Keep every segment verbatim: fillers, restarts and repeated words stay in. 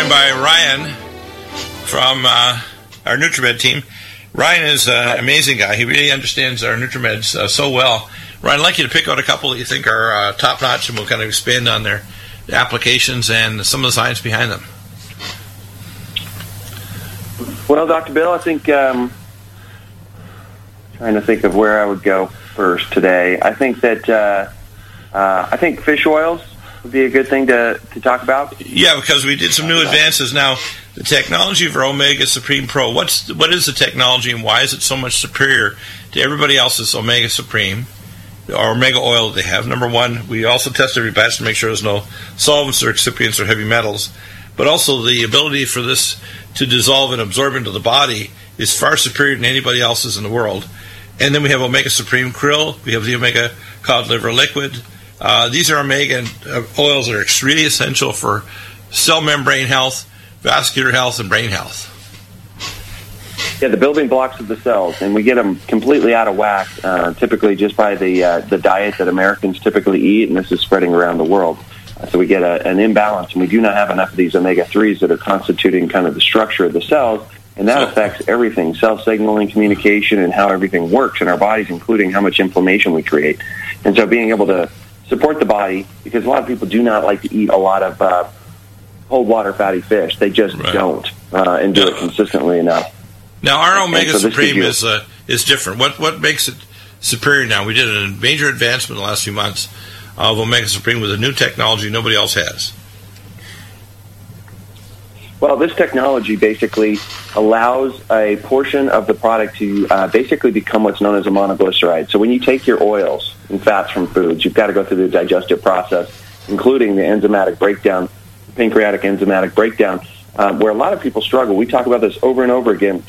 joined by Ryan from uh, our NutriMed team. Ryan is an amazing guy. He really understands our NutriMeds uh, so well. Ryan, I'd like you to pick out a couple that you think are uh, top-notch, and we'll kind of expand on their applications and some of the science behind them. Well, Doctor Bill, I think, um, trying to think of where I would go first today. I think that, uh, uh, I think fish oils would be a good thing to, to talk about. Yeah, because we did some new advances. Now, the technology for Omega Supreme Pro, what's what is the technology and why is it so much superior to everybody else's Omega Supreme or Omega oil that they have? Number one, we also test every batch to make sure there's no solvents or excipients or heavy metals. But also the ability for this to dissolve and absorb into the body is far superior than anybody else's in the world. And then we have Omega Supreme Krill. We have the Omega Cod Liver Liquid. Uh, these are omega oils that are extremely essential for cell membrane health, vascular health, and brain health. Yeah, the building blocks of the cells, and we get them completely out of whack, uh, typically just by the uh, the diet that Americans typically eat, and this is spreading around the world. Uh, so we get a, an imbalance, and we do not have enough of these omega threes that are constituting kind of the structure of the cells, and that affects everything, cell signaling, communication, and how everything works in our bodies, including how much inflammation we create. And so being able to support the body, because a lot of people do not like to eat a lot of uh, cold water fatty fish. They just right. don't uh, and do it consistently enough. Now, our Omega so Supreme you, is uh, is different. What what makes it superior now? We did a major advancement in the last few months of Omega Supreme with a new technology nobody else has. Well, this technology basically allows a portion of the product to uh, basically become what's known as a monoglyceride. So when you take your oils and fats from foods, you've got to go through the digestive process, including the enzymatic breakdown, pancreatic enzymatic breakdown, uh, where a lot of people struggle. We talk about this over and over again,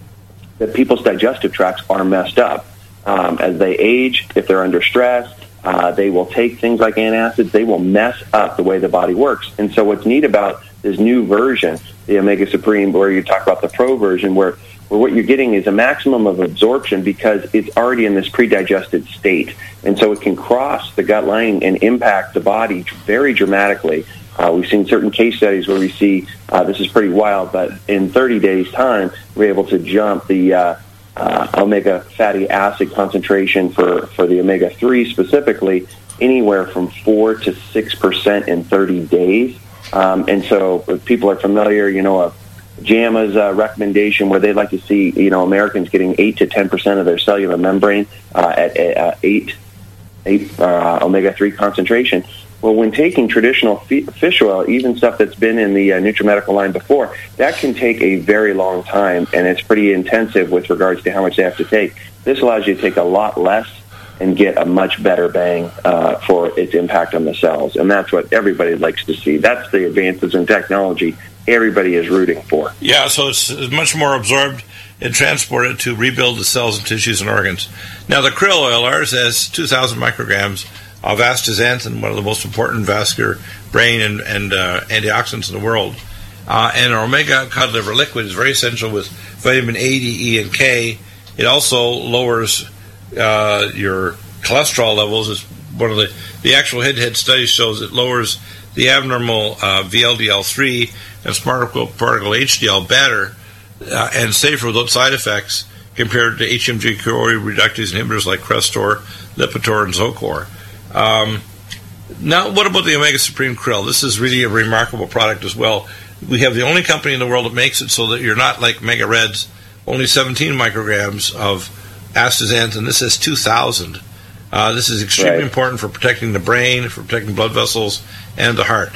that people's digestive tracts are messed up. Um, as they age, if they're under stress, uh, they will take things like antacids. They will mess up the way the body works. And so what's neat about this new version, the Omega Supreme, where you talk about the Pro version, where, where what you're getting is a maximum of absorption because it's already in this pre-digested state. And so it can cross the gut lining and impact the body very dramatically. Uh, we've seen certain case studies where we see, uh, this is pretty wild, but in thirty days' time, we're able to jump the uh, uh, omega fatty acid concentration for, for the omega three specifically anywhere from four to six percent in thirty days. Um, and so if people are familiar, you know, uh, JAMA's uh, recommendation where they'd like to see, you know, Americans getting eight to ten percent of their cellular membrane uh, at uh, eight, eight uh, omega three concentration. Well, when taking traditional fish oil, even stuff that's been in the uh, NutriMedical line before, that can take a very long time, and it's pretty intensive with regards to how much they have to take. This allows you to take a lot less and get a much better bang uh, for its impact on the cells, and that's what everybody likes to see. That's the advances in technology everybody is rooting for. Yeah, so it's much more absorbed and transported to rebuild the cells and tissues and organs. Now, the krill oil, ours has two thousand micrograms of astaxanthin, one of the most important vascular, brain, and, and uh, antioxidants in the world. Uh, and our Omega Cod Liver Liquid is very essential with vitamin A, D, E, and K. It also lowers uh, your cholesterol levels. It's one of the, the actual head-to-head studies shows it lowers the abnormal uh, V L D L three and smart particle H D L better uh, and safer without side effects compared to H M G-CoA reductase inhibitors like Crestor, Lipitor, and Zocor. Um, now, what about the Omega Supreme Krill? This is really a remarkable product as well. We have the only company in the world that makes it so that you're not like Mega Reds, only seventeen micrograms of astaxanthin. This is two thousand. Uh, this is extremely right. important for protecting the brain, for protecting blood vessels, and the heart.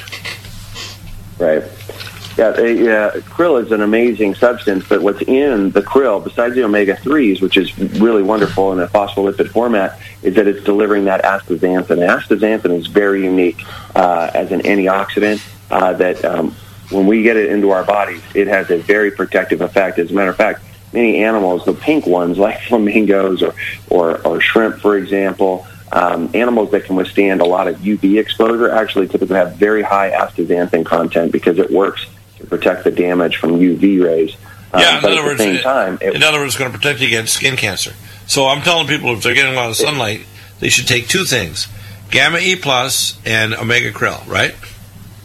Right. Yeah, they, uh, krill is an amazing substance, but what's in the krill, besides the omega threes, which is really wonderful in a phospholipid format, is that it's delivering that astaxanthin. Astaxanthin is very unique uh, as an antioxidant uh, that um, when we get it into our bodies, it has a very protective effect. As a matter of fact, many animals, the pink ones like flamingos or, or, or shrimp, for example, um, animals that can withstand a lot of U V exposure actually typically have very high astaxanthin content because it works to protect the damage from U V rays. Um, yeah, in but other at words, the same time, it, in other words, it's going to protect you against skin cancer. So I'm telling people if they're getting a lot of sunlight, they should take two things: Gamma E plus and Omega Krill, right?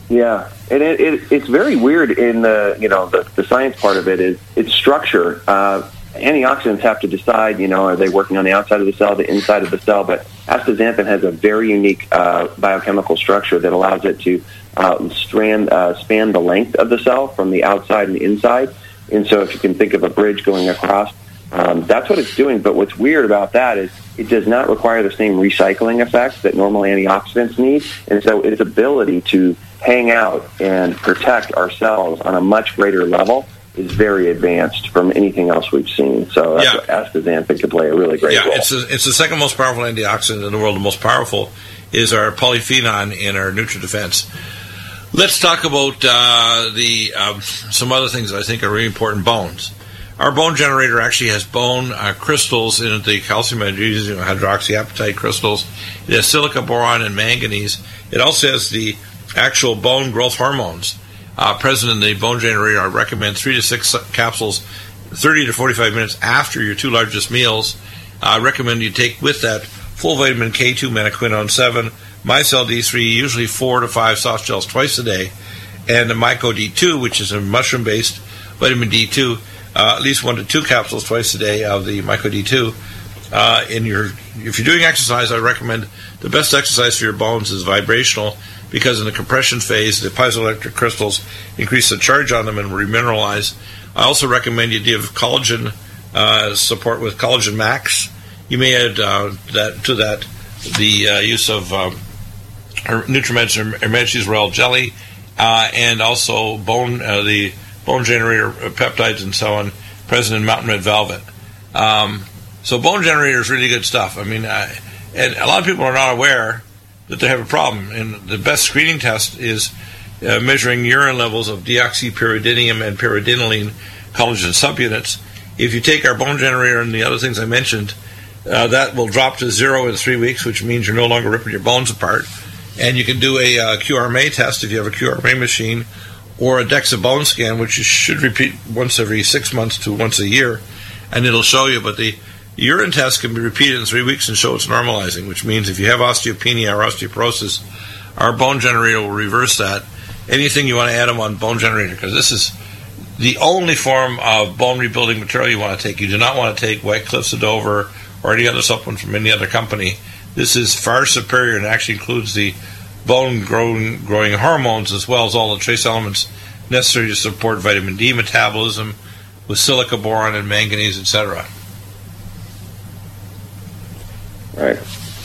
Yeah, and it, it, it's very weird in the, you know, the, the science part of it is its structure. Uh, antioxidants have to decide, you know, are they working on the outside of the cell, the inside of the cell, but astaxanthin has a very unique uh, biochemical structure that allows it to uh, strand, uh, span the length of the cell from the outside and the inside. And so if you can think of a bridge going across, um, that's what it's doing. But what's weird about that is it does not require the same recycling effects that normal antioxidants need. And so its ability to hang out and protect our cells on a much greater level is very advanced from anything else we've seen. So that's yeah. what astaxanthin could play a really great yeah, role. It's, a, it's the second most powerful antioxidant in the world. The most powerful is our polyphenol in our NutriDefense. Let's talk about uh, the um, some other things that I think are really important. Bones. Our bone generator actually has bone uh, crystals in it, the calcium, magnesium, hydroxyapatite crystals. It has silica, boron, and manganese. It also has the actual bone growth hormones uh, present in the bone generator. I recommend three to six capsules, thirty to forty-five minutes after your two largest meals. I recommend you take with that full vitamin K two, menaquinone seven, Mycel D three, usually four to five soft gels twice a day, and the Myco D two, which is a mushroom-based vitamin D two, uh, at least one to two capsules twice a day of the Myco D two. Uh, in your, if you're doing exercise, I recommend the best exercise for your bones is vibrational, because in the compression phase, the piezoelectric crystals increase the charge on them and remineralize. I also recommend you give collagen uh, support with Collagen Max. You may add uh, that to that the uh, use of um, Nutrimed's Hermetis Royal Jelly, uh, and also bone uh, the bone generator peptides and so on present in Mountain Red Velvet. Um, so bone generator is really good stuff. I mean, I, and a lot of people are not aware that they have a problem. And the best screening test is uh, measuring urine levels of deoxypyridinium and pyridinoline collagen subunits. If you take our bone generator and the other things I mentioned, uh, that will drop to zero in three weeks, which means you're no longer ripping your bones apart. And you can do a uh, Q R M A test if you have a Q R M A machine, or a DEXA bone scan, which you should repeat once every six months to once a year, and it'll show you. But the urine test can be repeated in three weeks and show it's normalizing, which means if you have osteopenia or osteoporosis, our bone generator will reverse that. Anything you want to add them on bone generator, because this is the only form of bone rebuilding material you want to take. You do not want to take White Cliffs of Dover or any other supplement from any other company. This is far superior and actually includes the bone growing, growing hormones as well as all the trace elements necessary to support vitamin D metabolism with silica, boron, and manganese, et cetera. Right.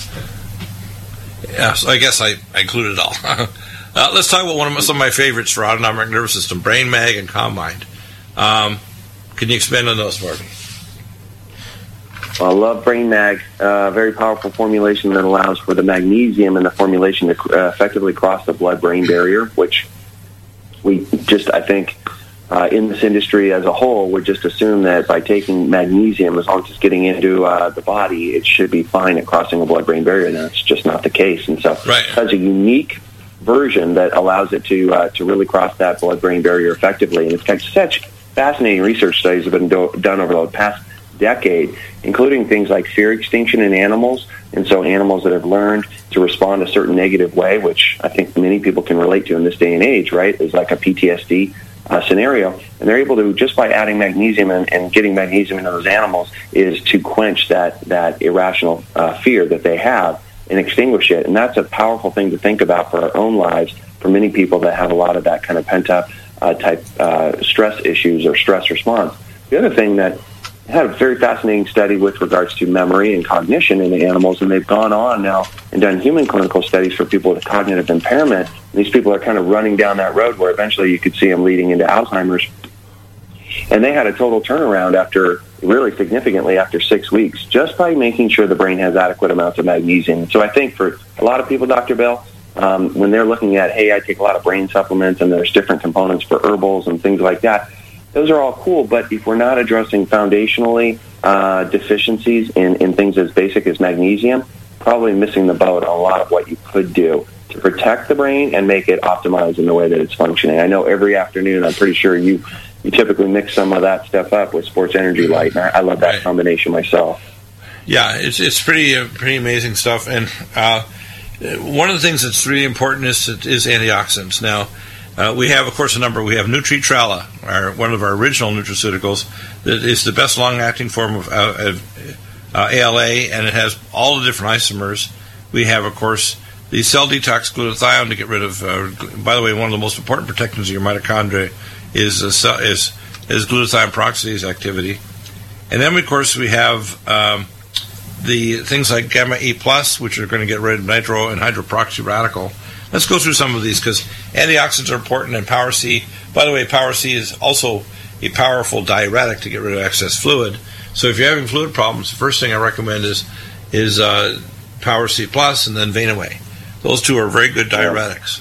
Yeah, so I guess I, I included it all. uh, let's talk about one of my, some of my favorites for autonomic nervous system, Brain Mag and Calm Mind. Um, can you expand on those for me? Well, I love Brain Mag, a uh, very powerful formulation that allows for the magnesium in the formulation to uh, effectively cross the blood-brain barrier, which we just, I think, uh, in this industry as a whole, would just assume that by taking magnesium, as long as it's getting into uh, the body, it should be fine at crossing a blood-brain barrier, and that's just not the case. And so right. It has a unique version that allows it to uh, to really cross that blood-brain barrier effectively. And it's got such fascinating research studies have been do- done over the past decade, including things like fear extinction in animals, and so animals that have learned to respond a certain negative way, which I think many people can relate to in this day and age, right, is like a P T S D uh, scenario, and they're able to, just by adding magnesium and, and getting magnesium into those animals, is to quench that, that irrational uh, fear that they have and extinguish it, and that's a powerful thing to think about for our own lives, for many people that have a lot of that kind of pent-up uh, type uh, stress issues or stress response. The other thing that had a very fascinating study with regards to memory and cognition in the animals, and they've gone on now and done human clinical studies for people with cognitive impairment. And these people are kind of running down that road where eventually you could see them leading into Alzheimer's. And they had a total turnaround after, really significantly after six weeks, just by making sure the brain has adequate amounts of magnesium. So I think for a lot of people, Doctor Bill, um, when they're looking at, hey, I take a lot of brain supplements and there's different components for herbals and things like that, those are all cool, but if we're not addressing foundationally uh, deficiencies in, in things as basic as magnesium, probably missing the boat on a lot of what you could do to protect the brain and make it optimized in the way that it's functioning. I know every afternoon, I'm pretty sure you, you typically mix some of that stuff up with Sports Energy Light, and I, I love that combination myself. Yeah, it's it's pretty uh, pretty amazing stuff, and uh, one of the things that's really important is is antioxidants. Now, uh, we have, of course, a number. We have Nutri-Trella, our, one of our original nutraceuticals, that is the best long-acting form of, uh, of uh, A L A, and it has all the different isomers. We have, of course, the cell detox glutathione to get rid of. Uh, by the way, one of the most important protectants of your mitochondria is uh, cell, is is glutathione peroxidase activity, and then, of course, we have um, the things like gamma E plus, which are going to get rid of nitro and hydroperoxy radical. Let's go through some of these because antioxidants are important, and Power C. By the way, Power C is also a powerful diuretic to get rid of excess fluid. So if you're having fluid problems, the first thing I recommend is is uh, Power C plus, and then Venaway. Those two are very good diuretics.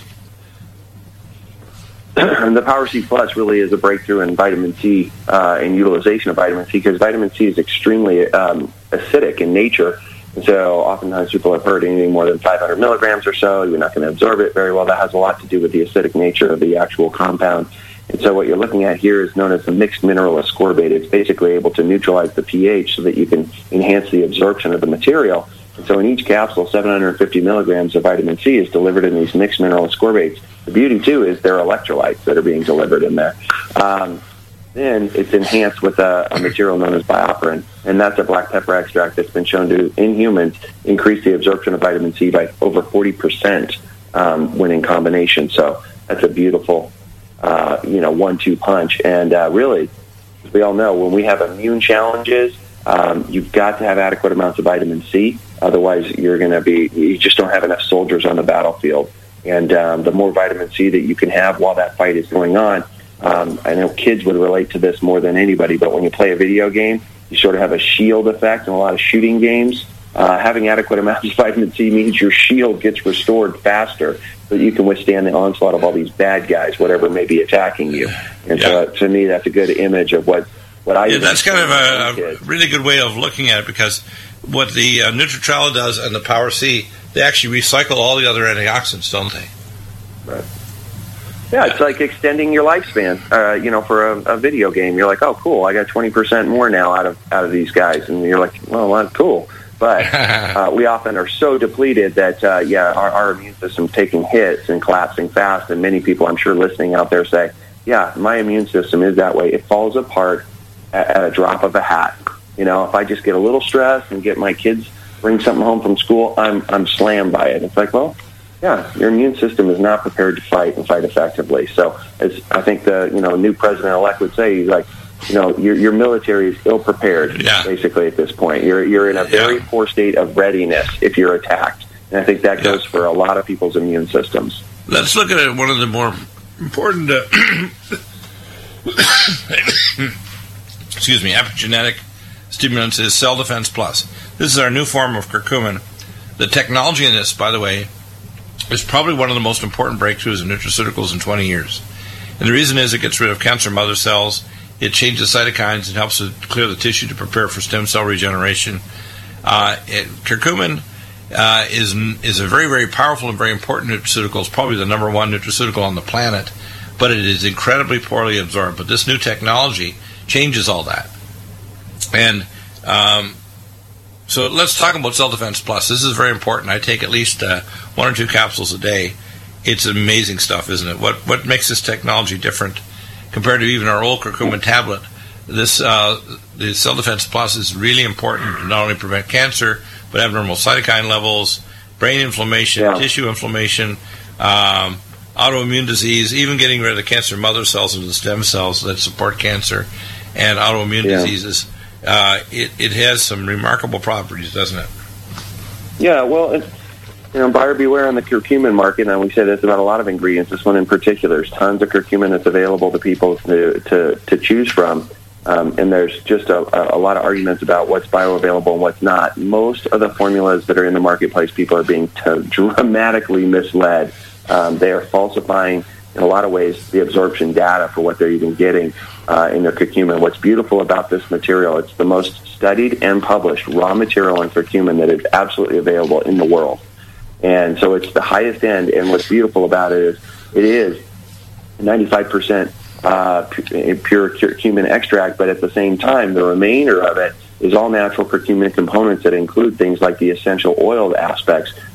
And the Power C plus really is a breakthrough in vitamin C uh, and utilization of vitamin C, because vitamin C is extremely um, acidic in nature. And so oftentimes people have heard anything more than five hundred milligrams or so, you're not going to absorb it very well. That has a lot to do with the acidic nature of the actual compound. And so what you're looking at here is known as the mixed mineral ascorbate. It's basically able to neutralize the pH so that you can enhance the absorption of the material. And so in each capsule, seven hundred fifty milligrams of vitamin C is delivered in these mixed mineral ascorbates. The beauty, too, is there are electrolytes that are being delivered in there. Um, then it's enhanced with a, a material known as BioPerine, and that's a black pepper extract that's been shown to, in humans, increase the absorption of vitamin C by over forty percent um, when in combination. So that's a beautiful, uh, you know, one two punch. And uh, really, as we all know, when we have immune challenges, um, you've got to have adequate amounts of vitamin C. Otherwise, you're going to be, you just don't have enough soldiers on the battlefield. And um, the more vitamin C that you can have while that fight is going on, Um, I know kids would relate to this more than anybody, but when you play a video game, you sort of have a shield effect in a lot of shooting games. Uh, having adequate amounts of vitamin C means your shield gets restored faster so that you can withstand the onslaught of all these bad guys, whatever may be attacking you. And yeah. so, to me, that's a good image of what, what I... Yeah, that's kind of a, a really good way of looking at it, because what the uh, Nutri-Trella does and the Power C, they actually recycle all the other antioxidants, don't they? Right. Yeah, it's like extending your lifespan. Uh, you know, for a, a video game, you're like, "Oh, cool! I got twenty percent more now out of out of these guys," and you're like, "Well, that's cool." But uh, we often are so depleted that, uh, yeah, our, our immune system's taking hits and collapsing fast. And many people, I'm sure, listening out there say, "Yeah, my immune system is that way. It falls apart at, at a drop of a hat." You know, if I just get a little stressed and get my kids bring something home from school, I'm I'm slammed by it. It's like, well. Yeah, your immune system is not prepared to fight and fight effectively. So, as I think the you know new president-elect would say, he's like, you know, your your military is ill prepared. Yeah. Basically, at this point, you're you're in a very yeah. poor state of readiness if you're attacked, and I think that yeah. goes for a lot of people's immune systems. Let's look at one of the more important, uh, excuse me, epigenetic stimulants is Cell Defense Plus. This is our new form of curcumin. The technology in this, by the way, is probably one of the most important breakthroughs in nutraceuticals in twenty years. And the reason is it gets rid of cancer mother cells, it changes cytokines, and helps to clear the tissue to prepare for stem cell regeneration. Uh, it, curcumin uh, is is a very, very powerful and very important nutraceutical. It's probably the number one nutraceutical on the planet, but it is incredibly poorly absorbed. But this new technology changes all that. And um, so let's talk about Cell Defense Plus. This is very important. I take at least uh, one or two capsules a day. It's amazing stuff, isn't it? What what makes this technology different compared to even our old curcumin tablet? This uh, the Cell Defense Plus is really important to not only prevent cancer, but abnormal cytokine levels, brain inflammation, yeah. tissue inflammation, um, autoimmune disease, even getting rid of the cancer mother cells into the stem cells that support cancer and autoimmune yeah. diseases. Uh, it, it has some remarkable properties, doesn't it? Yeah, well, it's, you know, buyer beware on the curcumin market, and we say this about a lot of ingredients. This one in particular, there's tons of curcumin that's available to people to to, to choose from, um, and there's just a, a lot of arguments about what's bioavailable and what's not. Most of the formulas that are in the marketplace, people are being t- dramatically misled. Um, they are falsifying, in a lot of ways, the absorption data for what they're even getting uh, in their curcumin. What's beautiful about this material, it's the most studied and published raw material in curcumin that is absolutely available in the world. And so it's the highest end, and what's beautiful about it is it is ninety-five percent uh, pure curcumin extract, but at the same time, the remainder of it is all natural curcumin components that include things like the essential oil aspects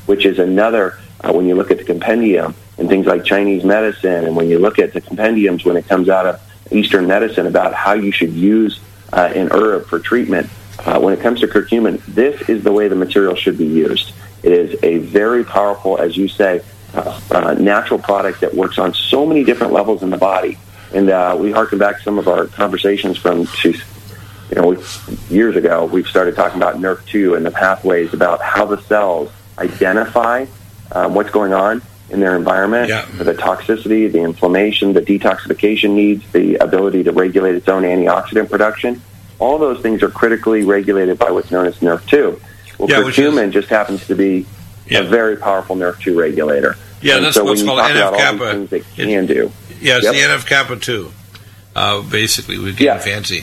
which is another, uh, when you look at the compendium and things like Chinese medicine, and when you look at the compendiums when it comes out of Eastern medicine about how you should use uh, an herb for treatment, uh, when it comes to curcumin, this is the way the material should be used. It is a very powerful, as you say, uh, uh, natural product that works on so many different levels in the body. And uh, we harken back to some of our conversations from, you know, we, years ago. We've started talking about N E R V two and the pathways about how the cells identify um, what's going on in their environment, yeah. the toxicity, the inflammation, the detoxification needs, the ability to regulate its own antioxidant production. All those things are critically regulated by what's known as N E R V two. Well, yeah, curcumin is, just happens to be yeah. a very powerful N E R V two regulator. Yeah, and that's so what's when you called talk N F about kappa. all these things it can do. Yeah, it's yep. the N F kappa two. Uh, basically, we're getting yeah. fancy.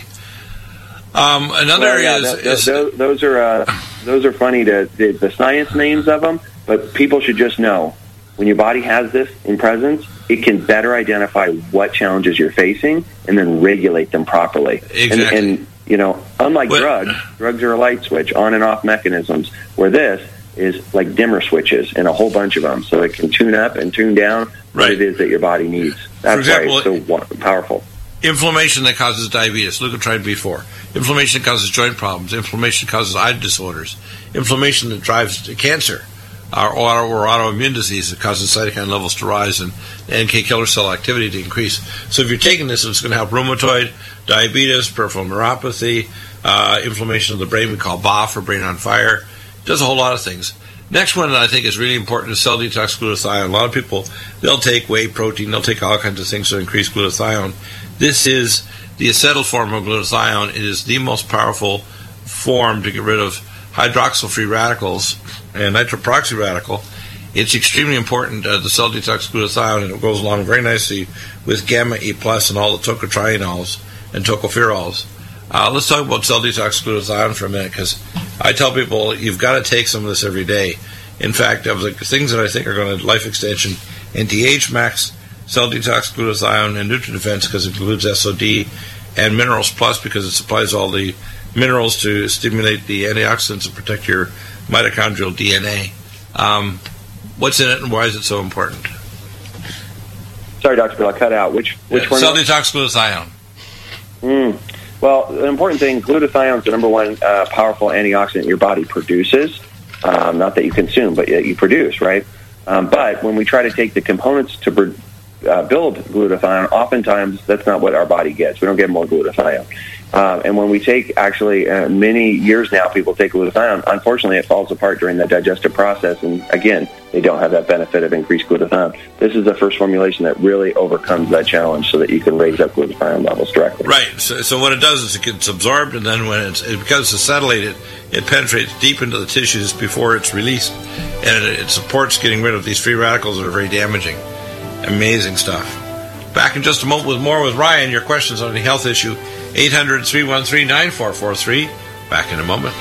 Um, another well, yeah, is, that, is those, those are uh, those are funny to the, the science names of them, but people should just know when your body has this in presence, it can better identify what challenges you're facing and then regulate them properly. Exactly. And, and you know, unlike but, drugs, drugs are a light switch, on and off mechanisms, where this is like dimmer switches and a whole bunch of them, so it can tune up and tune down what right. it is that your body needs. That's example, why it's so powerful. Inflammation that causes diabetes, leukotriene B four. Inflammation that causes joint problems. Inflammation causes eye disorders. Inflammation that drives cancer or, auto, or autoimmune disease that causes cytokine levels to rise and N K killer cell activity to increase. So if you're taking this, it's going to help rheumatoid, diabetes, peripheral neuropathy, uh, inflammation of the brain, we call B A F, or brain on fire. It does a whole lot of things. Next one that I think is really important is cell detox glutathione. A lot of people, they'll take whey protein, they'll take all kinds of things to increase glutathione. This is the acetyl form of glutathione. It is the most powerful form to get rid of hydroxyl free radicals and nitroproxy radical. It's extremely important, uh, the cell detox glutathione, and it goes along very nicely with gamma E plus and all the tocotrienols and tocopherols. Uh, let's talk about cell detox glutathione for a minute, because I tell people you've got to take some of this every day. In fact, of the things that I think are going to life extension, anti-age max, cell detox glutathione, and NutriDefense, because it includes S O D, and Minerals Plus, because it supplies all the minerals to stimulate the antioxidants and protect your mitochondrial D N A. Um, what's in it, and why is it so important? Sorry, Doctor Bill, I cut out. Which which yeah, one? Cell detox glutathione. Mm. Well, the important thing, glutathione is the number one uh, powerful antioxidant your body produces. Um, not that you consume, but that you produce, right? Um, but when we try to take the components to br- uh, build glutathione, oftentimes that's not what our body gets. We don't get more glutathione. Um, and when we take, actually, uh, many years now, people take glutathione, unfortunately, it falls apart during the digestive process. And again, they don't have that benefit of increased glutathione. This is the first formulation that really overcomes that challenge so that you can raise up glutathione levels directly. Right. So, so what it does is it gets absorbed, and then when it's, it becomes acetylated, it penetrates deep into the tissues before it's released. And it, it supports getting rid of these free radicals that are very damaging. Amazing stuff. Back in just a moment with more with Ryan. Your questions on the health issue, eight hundred, three one three, nine four four three. Back in a moment.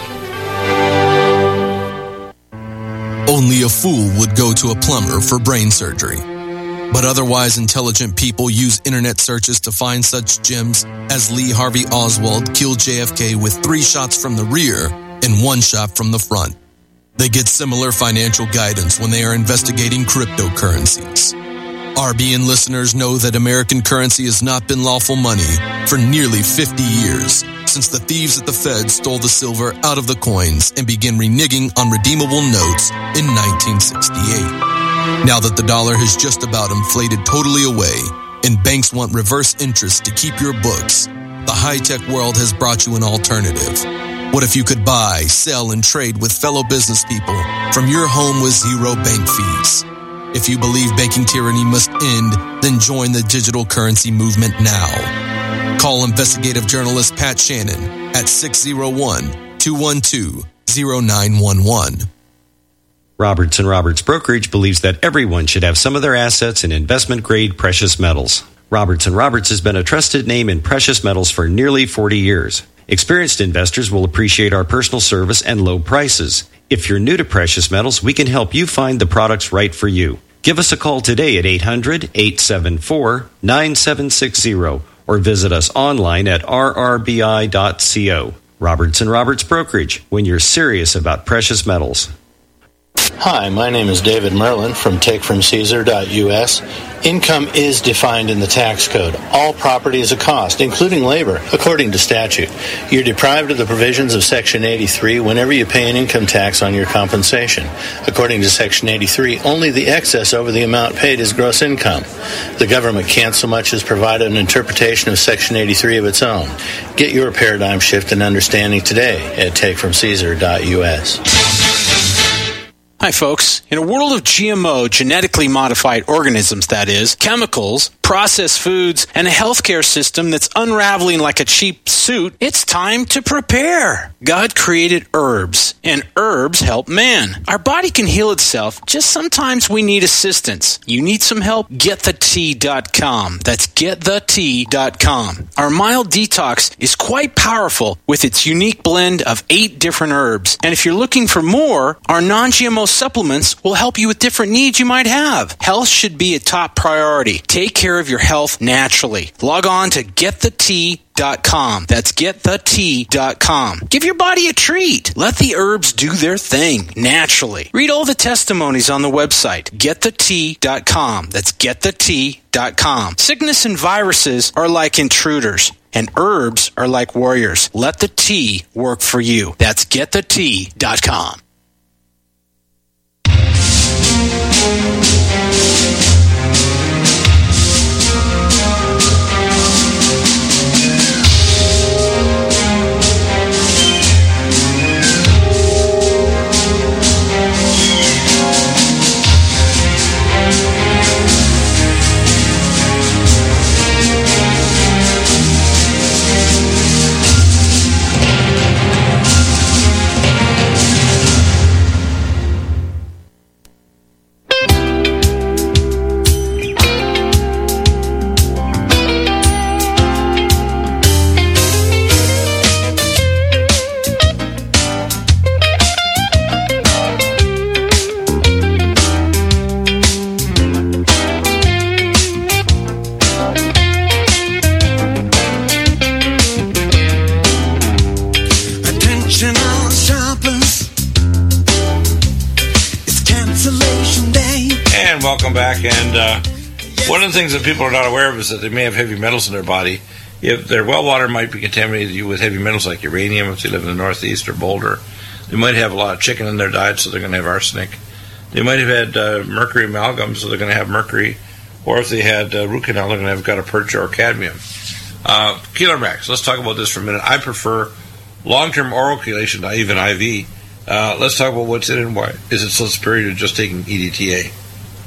Only a fool would go to a plumber for brain surgery. But otherwise intelligent people use internet searches to find such gems as Lee Harvey Oswald killed J F K with three shots from the rear and one shot from the front. They get similar financial guidance when they are investigating cryptocurrencies. R B N listeners know that American currency has not been lawful money for nearly fifty years, since the thieves at the Fed stole the silver out of the coins and began reneging on redeemable notes in nineteen sixty-eight. Now that the dollar has just about inflated totally away and banks want reverse interest to keep your books, the high-tech world has brought you an alternative. What if you could buy, sell, and trade with fellow business people from your home with zero bank fees? If you believe banking tyranny must end, then join the digital currency movement now. Call investigative journalist Pat Shannon at six oh one, two one two, oh nine one one. Roberts and Roberts Brokerage believes that everyone should have some of their assets in investment-grade precious metals. Roberts and Roberts has been a trusted name in precious metals for nearly forty years. Experienced investors will appreciate our personal service and low prices. If you're new to precious metals, we can help you find the products right for you. Give us a call today at eight hundred, eight seven four, nine seven six zero or visit us online at r r b i dot co. Roberts and Roberts Brokerage, when you're serious about precious metals. Hi, my name is David Merlin from take from caesar dot U S. Income is defined in the tax code. All property is a cost, including labor, according to statute. You're deprived of the provisions of Section eighty-three whenever you pay an income tax on your compensation. According to Section eighty-three, only the excess over the amount paid is gross income. The government can't so much as provide an interpretation of Section eighty-three of its own. Get your paradigm shift and understanding today at take from caesar dot U S. Hi, folks. In a world of G M O, genetically modified organisms, that is, chemicals, processed foods, and a healthcare system that's unraveling like a cheap suit, it's time to prepare. God created herbs, and herbs help man. Our body can heal itself, just sometimes we need assistance. You need some help? get the tea dot com. That's get the tea dot com. Our mild detox is quite powerful with its unique blend of eight different herbs. And if you're looking for more, our non-G M O supplements will help you with different needs you might have. Health should be a top priority. Take care of your health naturally. Log on to get the tea dot com. That's get the tea dot com. Give your body a treat. Let the herbs do their thing naturally. Read all the testimonies on the website, get the tea dot com. That's get the tea dot com. Sickness and viruses are like intruders, and herbs are like warriors. Let the tea work for you. That's get the tea dot com. Welcome back. And uh, one of the things that people are not aware of is that they may have heavy metals in their body. If their well water might be contaminated with heavy metals like uranium if they live in the Northeast or Boulder. They might have a lot of chicken in their diet, so they're going to have arsenic. They might have had uh, mercury amalgam, so they're going to have mercury. Or if they had uh, root canal, they're going to have gutta-percha or cadmium. Uh, Keeler Max, let's talk about this for a minute. I prefer long-term oral chelation to even I V. Uh, let's talk about what's in it and why. Is it so superior to just taking E D T A?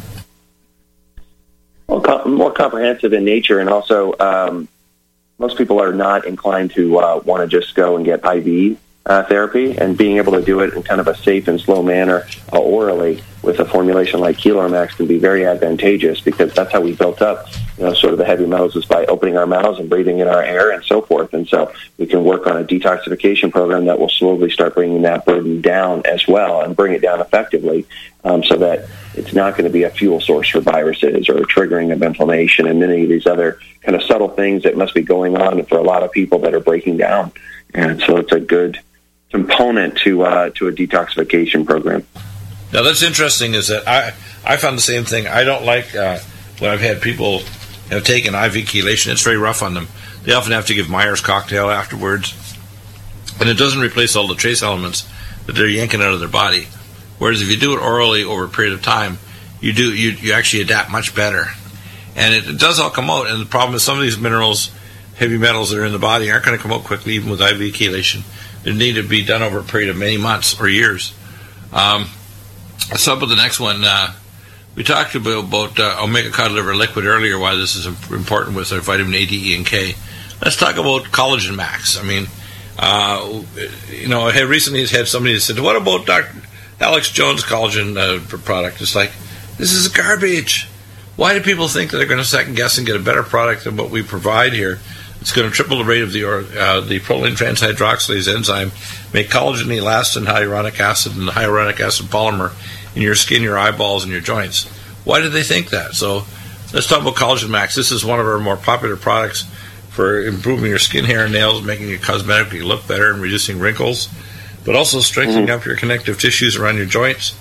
Well, com- more comprehensive in nature, and also um, most people are not inclined to uh, want to just go and get I V uh, therapy, and being able to do it in kind of a safe and slow manner uh, orally with a formulation like Keeler Max can be very advantageous, because that's how we built up, you know, sort of the heavy metals, is by opening our mouths and breathing in our air and so forth. And so we can work on a detoxification program that will slowly start bringing that burden down as well, and bring it down effectively, um, so that it's not going to be a fuel source for viruses or a triggering of inflammation and many of these other kind of subtle things that must be going on for a lot of people that are breaking down. And so it's a good component to uh, to a detoxification program. Now, that's interesting, is that I, I found the same thing. I don't like uh, when I've had people have taken I V chelation. It's very rough on them. They often have to give Myers cocktail afterwards, and it doesn't replace all the trace elements that they're yanking out of their body. Whereas if you do it orally over a period of time, you do you, you actually adapt much better. And it, it does all come out, and the problem is some of these minerals, heavy metals that are in the body, aren't going to come out quickly, even with I V chelation. They need to be done over a period of many months or years. Um, so up with the next one. Uh, we talked about, about uh, omega cod liver liquid earlier, why this is important with our vitamin A, D, E, and K. Let's talk about Collagen Max. I mean, uh, you know, I had recently had somebody that said, what about Doctor Alex Jones' collagen uh, product? It's like, this is garbage. Why do people think that they're going to second guess and get a better product than what we provide here? It's going to triple the rate of the uh, the proline transhydroxylase enzyme, make collagen, elastin, hyaluronic acid, and hyaluronic acid polymer in your skin, your eyeballs, and your joints. Why did they think that? So let's talk about Collagen Max. This is one of our more popular products for improving your skin, hair, and nails, making you cosmetically look better and reducing wrinkles, but also strengthening mm-hmm. up your connective tissues around your joints.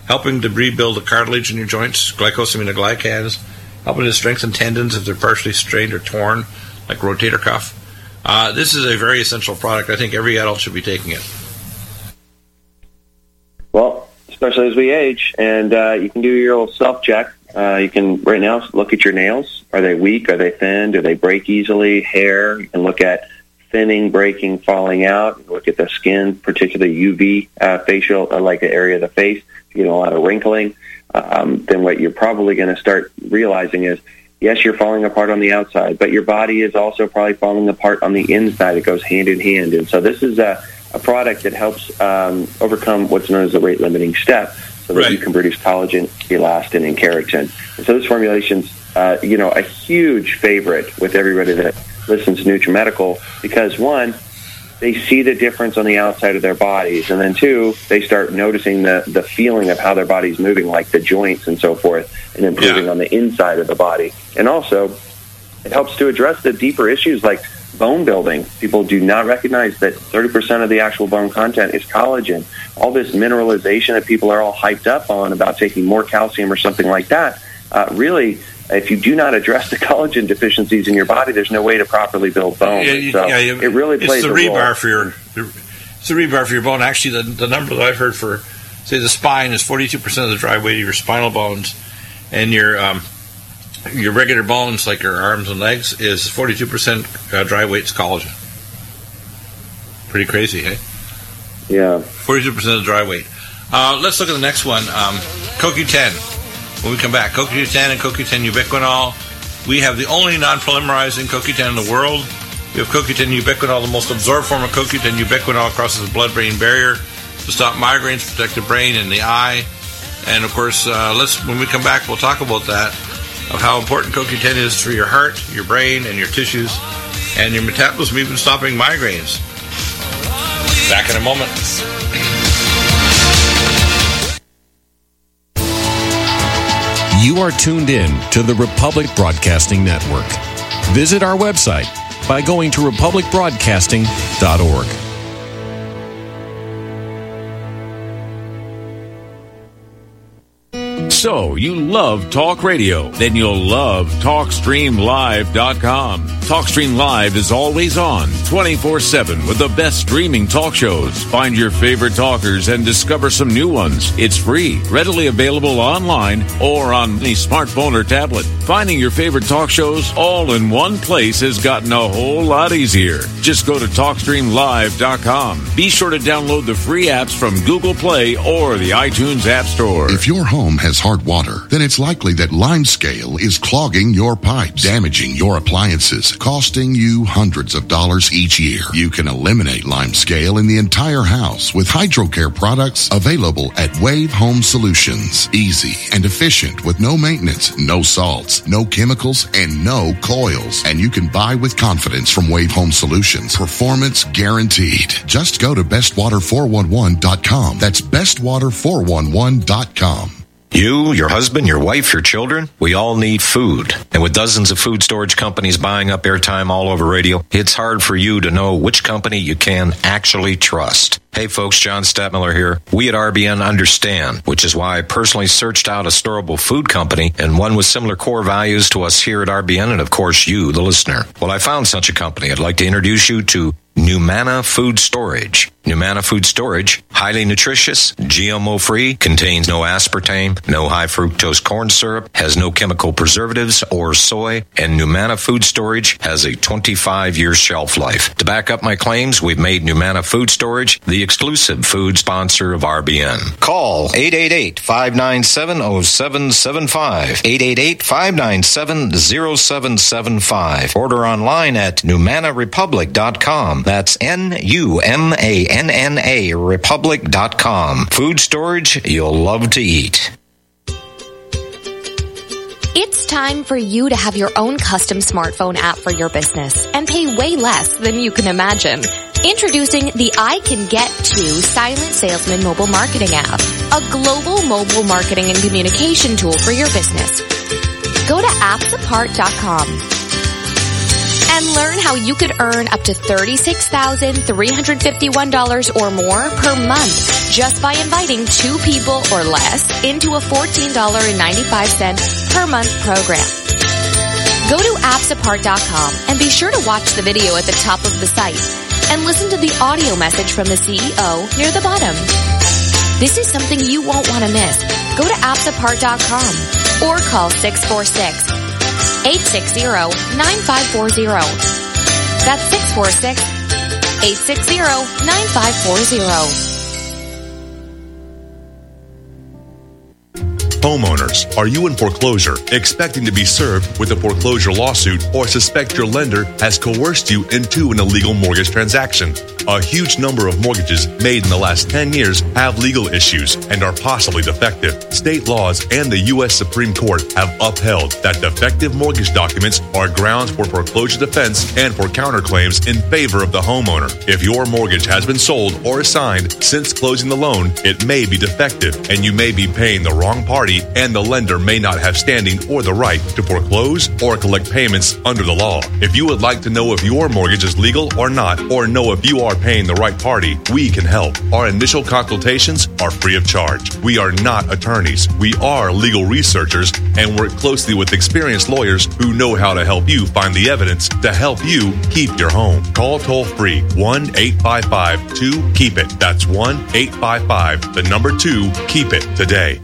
helping to rebuild the cartilage in your joints, glycosaminoglycans, helping to strengthen tendons if they're partially strained or torn, like rotator cuff. Uh, this is a very essential product. I think every adult should be taking it. Well, especially as we age, and uh, you can do your little self-check. Uh, you can, right now, look at your nails. Are they weak? Are they thin? Do they break easily? Hair. You can look at thinning, breaking, falling out. Look at the skin, particularly U V uh, facial, uh, like the area of the face. You know, a lot of wrinkling. Um, then what you're probably going to start realizing is, yes, you're falling apart on the outside, but your body is also probably falling apart on the inside. It goes hand in hand. And so this is a, a product that helps um, overcome what's known as the rate-limiting step so that right. you can produce collagen, elastin, and keratin. And so this formulation's, uh, you know, a huge favorite with everybody that listens to NutriMedical because, one, they see the difference on the outside of their bodies, and then two, they start noticing the, the feeling of how their body's moving, like the joints and so forth, and improving yeah. on the inside of the body. And also, it helps to address the deeper issues like bone building. People do not recognize that thirty percent of the actual bone content is collagen. All this mineralization that people are all hyped up on about taking more calcium or something like that, uh, really, if you do not address the collagen deficiencies in your body, there's no way to properly build bone. Yeah, you, so yeah, you, it really plays it's the a rebar role. for your. It's the rebar for your bone. Actually, the the number that I've heard for, say, the spine is forty-two percent of the dry weight of your spinal bones, and your um, your regular bones, like your arms and legs, is forty-two percent uh, dry weight is collagen. Pretty crazy, hey? Yeah. forty-two percent of dry weight. Uh, let's look at the next one. Um, C O Q ten. When we come back, C O Q ten and C O Q ten ubiquinol. We have the only non-polymerizing C O Q ten in the world. We have C O Q ten ubiquinol, the most absorbed form of C O Q ten ubiquinol crosses the blood-brain barrier to stop migraines, protect the brain and the eye. And, of course, uh, let's when we come back, we'll talk about that, of how important C O Q ten is for your heart, your brain, and your tissues, and your metabolism, even stopping migraines. Back in a moment. You are tuned in to the Republic Broadcasting Network. Visit our website by going to republic broadcasting dot org. So, you love talk radio? Then you'll love talk stream live dot com. TalkStream Live is always on, twenty-four seven, with the best streaming talk shows. Find your favorite talkers and discover some new ones. It's free, readily available online or on any smartphone or tablet. Finding your favorite talk shows all in one place has gotten a whole lot easier. Just go to talk stream live dot com. Be sure to download the free apps from Google Play or the iTunes App Store. If your home has hard water, then it's likely that Limescale is clogging your pipes, damaging your appliances, costing you hundreds of dollars each year. You can eliminate Limescale in the entire house with HydroCare products available at Wave Home Solutions. Easy and efficient with no maintenance, no salts, no chemicals, and no coils. And you can buy with confidence from Wave Home Solutions. Performance guaranteed. Just go to best water four one one dot com. That's best water four one one dot com. You, your husband, your wife, your children, we all need food. And with dozens of food storage companies buying up airtime all over radio, it's hard for you to know which company you can actually trust. Hey folks, John Stadtmiller here. We at R B N understand, which is why I personally searched out a storable food company and one with similar core values to us here at R B N and of course you, the listener. Well, I found such a company. I'd like to introduce you to Numana Food Storage. Numana Food Storage, highly nutritious, G M O-free, contains no aspartame, no high fructose corn syrup, has no chemical preservatives or soy, and Numana Food Storage has a twenty-five year shelf life. To back up my claims, we've made Numana Food Storage the exclusive food sponsor of R B N. Call eight eight eight, five nine seven, zero seven seven five, eight eight eight, five nine seven, zero seven seven five. Order online at numana republic dot com. That's N U M A N N A republic dot com. Food storage you'll love to eat. It's time for you to have your own custom smartphone app for your business and pay way less than you can imagine. Introducing the I Can Get To Silent Salesman Mobile Marketing app, a global mobile marketing and communication tool for your business. Go to apps apart dot com. and learn how you could earn up to thirty-six thousand three hundred fifty-one dollars or more per month just by inviting two people or less into a fourteen dollars and ninety-five cents per month program. Go to apps apart dot com and be sure to watch the video at the top of the site and listen to the audio message from the C E O near the bottom. This is something you won't want to miss. Go to apps apart dot com or call six four six, eight six zero, nine five four zero. That's six four six, eight six zero, nine five four zero. Homeowners, are you in foreclosure, expecting to be served with a foreclosure lawsuit, or suspect your lender has coerced you into an illegal mortgage transaction? A huge number of mortgages made in the last ten years have legal issues and are possibly defective. State laws and the U S Supreme Court have upheld that defective mortgage documents are grounds for foreclosure defense and for counterclaims in favor of the homeowner. If your mortgage has been sold or assigned since closing the loan, it may be defective and you may be paying the wrong party, and the lender may not have standing or the right to foreclose or collect payments under the law. If you would like to know if your mortgage is legal or not, or know if you are paying the right party, we can help. Our initial consultations are free of charge. We are not attorneys. We are legal researchers and work closely with experienced lawyers who know how to help you find the evidence to help you keep your home. Call toll free one eight five five two keep it. That's one eight five five, the number two, keep it today.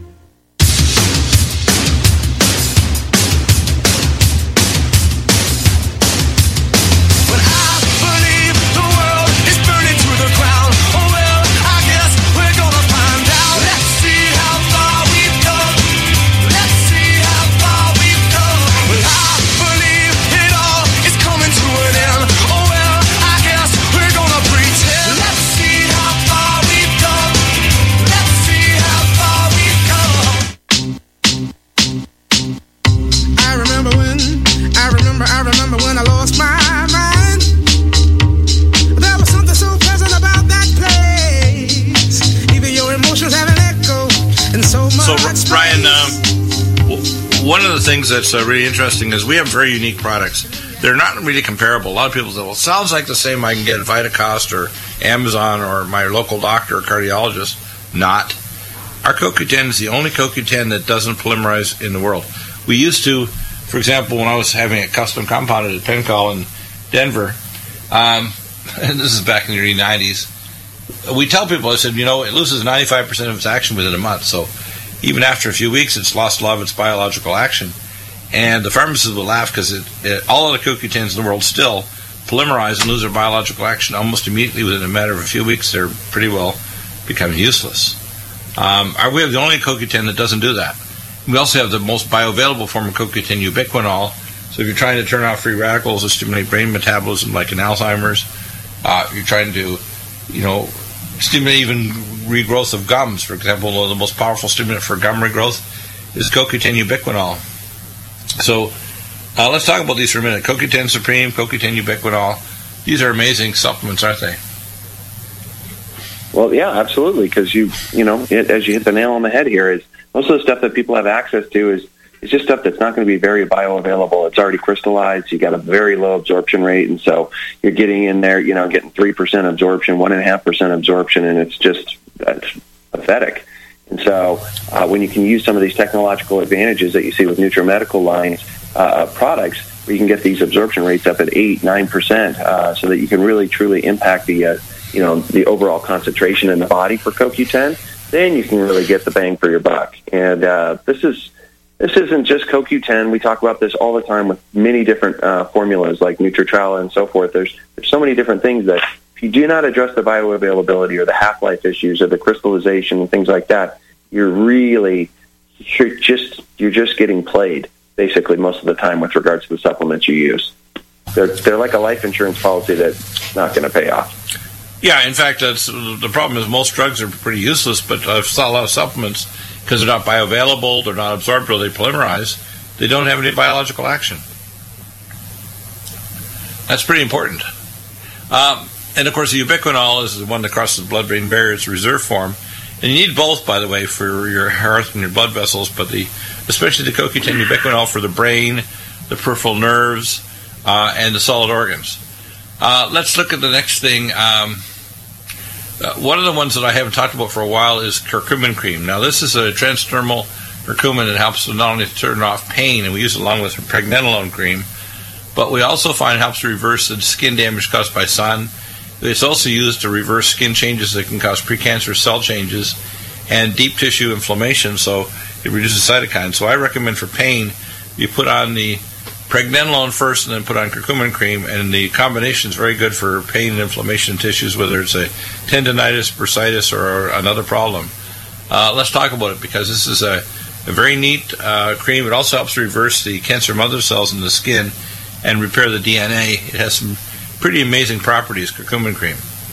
One of the things that's uh, really interesting is we have very unique products. They're not really comparable. A lot of people say, well, it sounds like the same I can get at Vitacost or Amazon or my local doctor or cardiologist. Not. Our C O Q ten is the only C O Q ten that doesn't polymerize in the world. We used to, for example, when I was having it custom compounded at Pencall in Denver, um, and this is back in the early nineties, we tell people, I said, you know, it loses ninety-five percent of its action within a month, so even after a few weeks, it's lost a lot of its biological action. And the pharmacists will laugh because it, it, all of the C O Q tens in the world still polymerize and lose their biological action almost immediately. Within a matter of a few weeks, they're pretty well becoming useless. Um, we have the only C O Q ten that doesn't do that. We also have the most bioavailable form of C O Q ten, ubiquinol. So if you're trying to turn off free radicals or stimulate brain metabolism like in Alzheimer's, uh, you're trying to, you know, stimulate even regrowth of gums. For example, one of the most powerful stimulant for gum regrowth is C O Q ten ubiquinol. So uh, let's talk about these for a minute. C O Q ten Supreme, C O Q ten ubiquinol. These are amazing supplements, aren't they? Well, yeah, absolutely. Because you, you know, it, as you hit the nail on the head here, is most of the stuff that people have access to is it's just stuff that's not going to be very bioavailable. It's already crystallized. You got a very low absorption rate, and so you're getting in there, you know, getting three percent absorption, one and a half percent absorption, and it's just it's pathetic. And so uh, when you can use some of these technological advantages that you see with NutriMedical lines uh, products, where you can get these absorption rates up at eight, nine percent, uh, so that you can really truly impact the, uh, you know, the overall concentration in the body for C O Q ten, then you can really get the bang for your buck. And uh, this is. This isn't just C O Q ten. We talk about this all the time with many different uh, formulas like Nutritrala and so forth. There's there's so many different things that if you do not address the bioavailability or the half-life issues or the crystallization and things like that, you're really you're just you're just getting played basically most of the time with regards to the supplements you use. They're they're like a life insurance policy that's not going to pay off. Yeah, in fact, that's the problem. Is most drugs are pretty useless, but I've saw a lot of supplements. Because they're not bioavailable, they're not absorbed, or they polymerize, they don't have any biological action. That's pretty important. Um, and, of course, the ubiquinol is the one that crosses the blood-brain barrier. It's a reserve form. And you need both, by the way, for your heart and your blood vessels, but the especially the C O Q ten ubiquinol for the brain, the peripheral nerves, uh, and the solid organs. Uh, let's look at the next thing. Um, uh, one of the ones that I haven't talked about for a while is curcumin cream. Now, this is a transdermal curcumin that helps to not only turn off pain, and we use it along with pregnenolone cream, but we also find it helps to reverse the skin damage caused by sun. It's also used to reverse skin changes that can cause precancerous cell changes and deep tissue inflammation, so it reduces cytokines. So I recommend for pain, you put on the pregnenolone first and then put on curcumin cream, and the combination is very good for pain and inflammation in tissues, whether it's a tendinitis, bursitis, or another problem. Uh, let's talk about it, because this is a, a very neat uh, cream. It also helps reverse the cancer mother cells in the skin and repair the D N A. It has some pretty amazing properties, curcumin cream.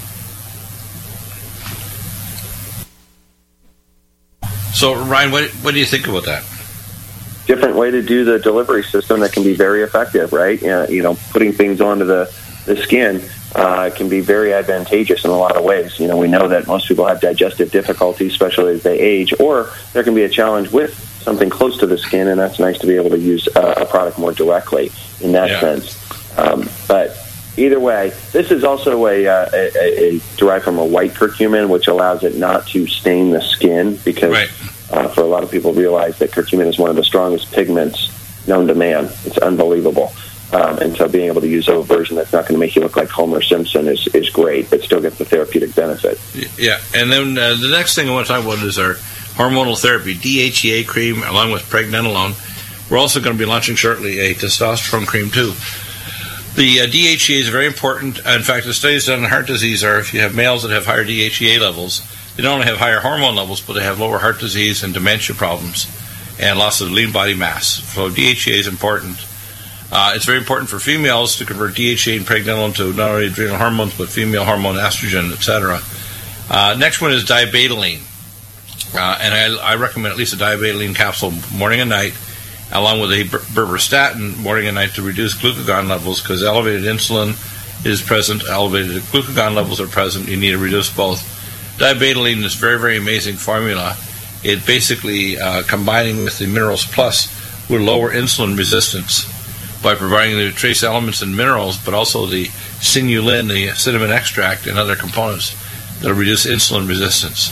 So, Ryan, what, what do you think about that? Different way to do the delivery system that can be very effective, right? Uh, you know, putting things onto the, the skin uh, can be very advantageous in a lot of ways. You know, we know that most people have digestive difficulties, especially as they age, or there can be a challenge with something close to the skin, and that's nice to be able to use uh, a product more directly in that yeah. sense. Um, but either way, this is also a, uh, a, a derived from a white curcumin, which allows it not to stain the skin, because right. uh, for a lot of people realize that curcumin is one of the strongest pigments known to man. It's unbelievable. Um, and so being able to use a version that's not going to make you look like Homer Simpson is, is great, but still gets the therapeutic benefit. Yeah, and then uh, the next thing I want to talk about is our hormonal therapy, D H E A cream, along with pregnenolone. We're also going to be launching shortly a testosterone cream, too. The uh, D H E A is very important. In fact, the studies done on heart disease are if you have males that have higher D H E A levels, they don't only have higher hormone levels, but they have lower heart disease and dementia problems and loss of lean body mass. So D H E A is important. Uh, it's very important for females to convert D H E A and pregnenolone to not only adrenal hormones, but female hormone, estrogen, et cetera. Uh, next one is dibetaline. Uh, and I, I recommend at least a dibetaline capsule morning and night, along with a berberstatin morning and night to reduce glucagon levels, because elevated insulin is present, elevated glucagon levels are present. You need to reduce both. Dibetaline is a very, very amazing formula. It basically, uh, combining with the Minerals Plus, will lower insulin resistance by providing the trace elements and minerals, but also the sinulin, the cinnamon extract, and other components that will reduce insulin resistance.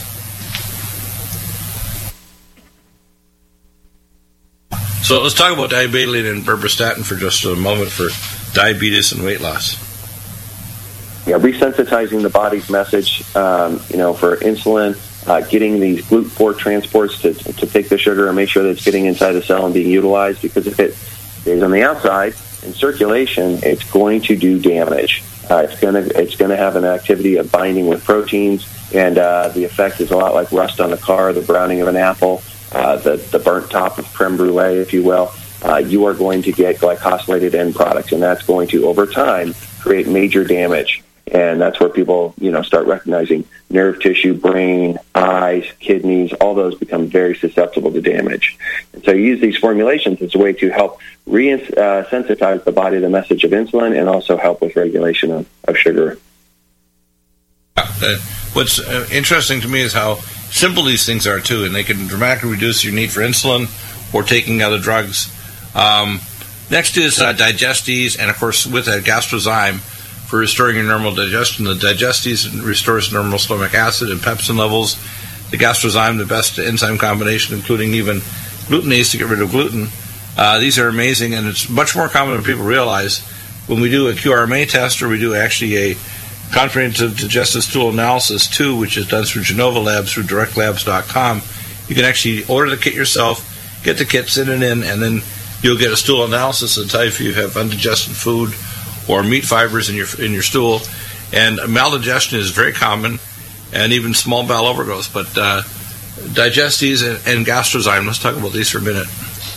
So let's talk about dibetaline and berberstatin for just a moment for diabetes and weight loss. Yeah, resensitizing the body's message, um, you know, for insulin, uh, getting these G L U T four transports to to take the sugar and make sure that it's getting inside the cell and being utilized, because if it stays on the outside in circulation, it's going to do damage. Uh, it's going to it's going to have an activity of binding with proteins, and uh, the effect is a lot like rust on a car, the browning of an apple. Uh, the, the burnt top of creme brulee, if you will. Uh, you are going to get glycosylated end products, and that's going to, over time, create major damage. And that's where people, you know, start recognizing nerve tissue, brain, eyes, kidneys, all those become very susceptible to damage. And so you use these formulations as a way to help re-sensitize uh, the body to the message of insulin, and also help with regulation of, of sugar. Uh, what's uh, interesting to me is how simple these things are, too, and they can dramatically reduce your need for insulin or taking other drugs. Um, next is uh, Digestes, and, of course, with that Gastrozyme for restoring your normal digestion. The Digestes restores normal stomach acid and pepsin levels. The Gastrozyme, the best enzyme combination, including even glutenase to get rid of gluten. Uh, these are amazing, and it's much more common than people realize. When we do a Q R M A test, or we do actually a comprehensive digestive stool analysis too, which is done through Genova Labs, through direct labs dot com. You can actually order the kit yourself, get the kit, send it in, and then you'll get a stool analysis and tell you if you have undigested food or meat fibers in your in your stool. And maldigestion is very common, and even small bowel overgrowth. But uh, Digestes and, and Gastrozyme, let's talk about these for a minute.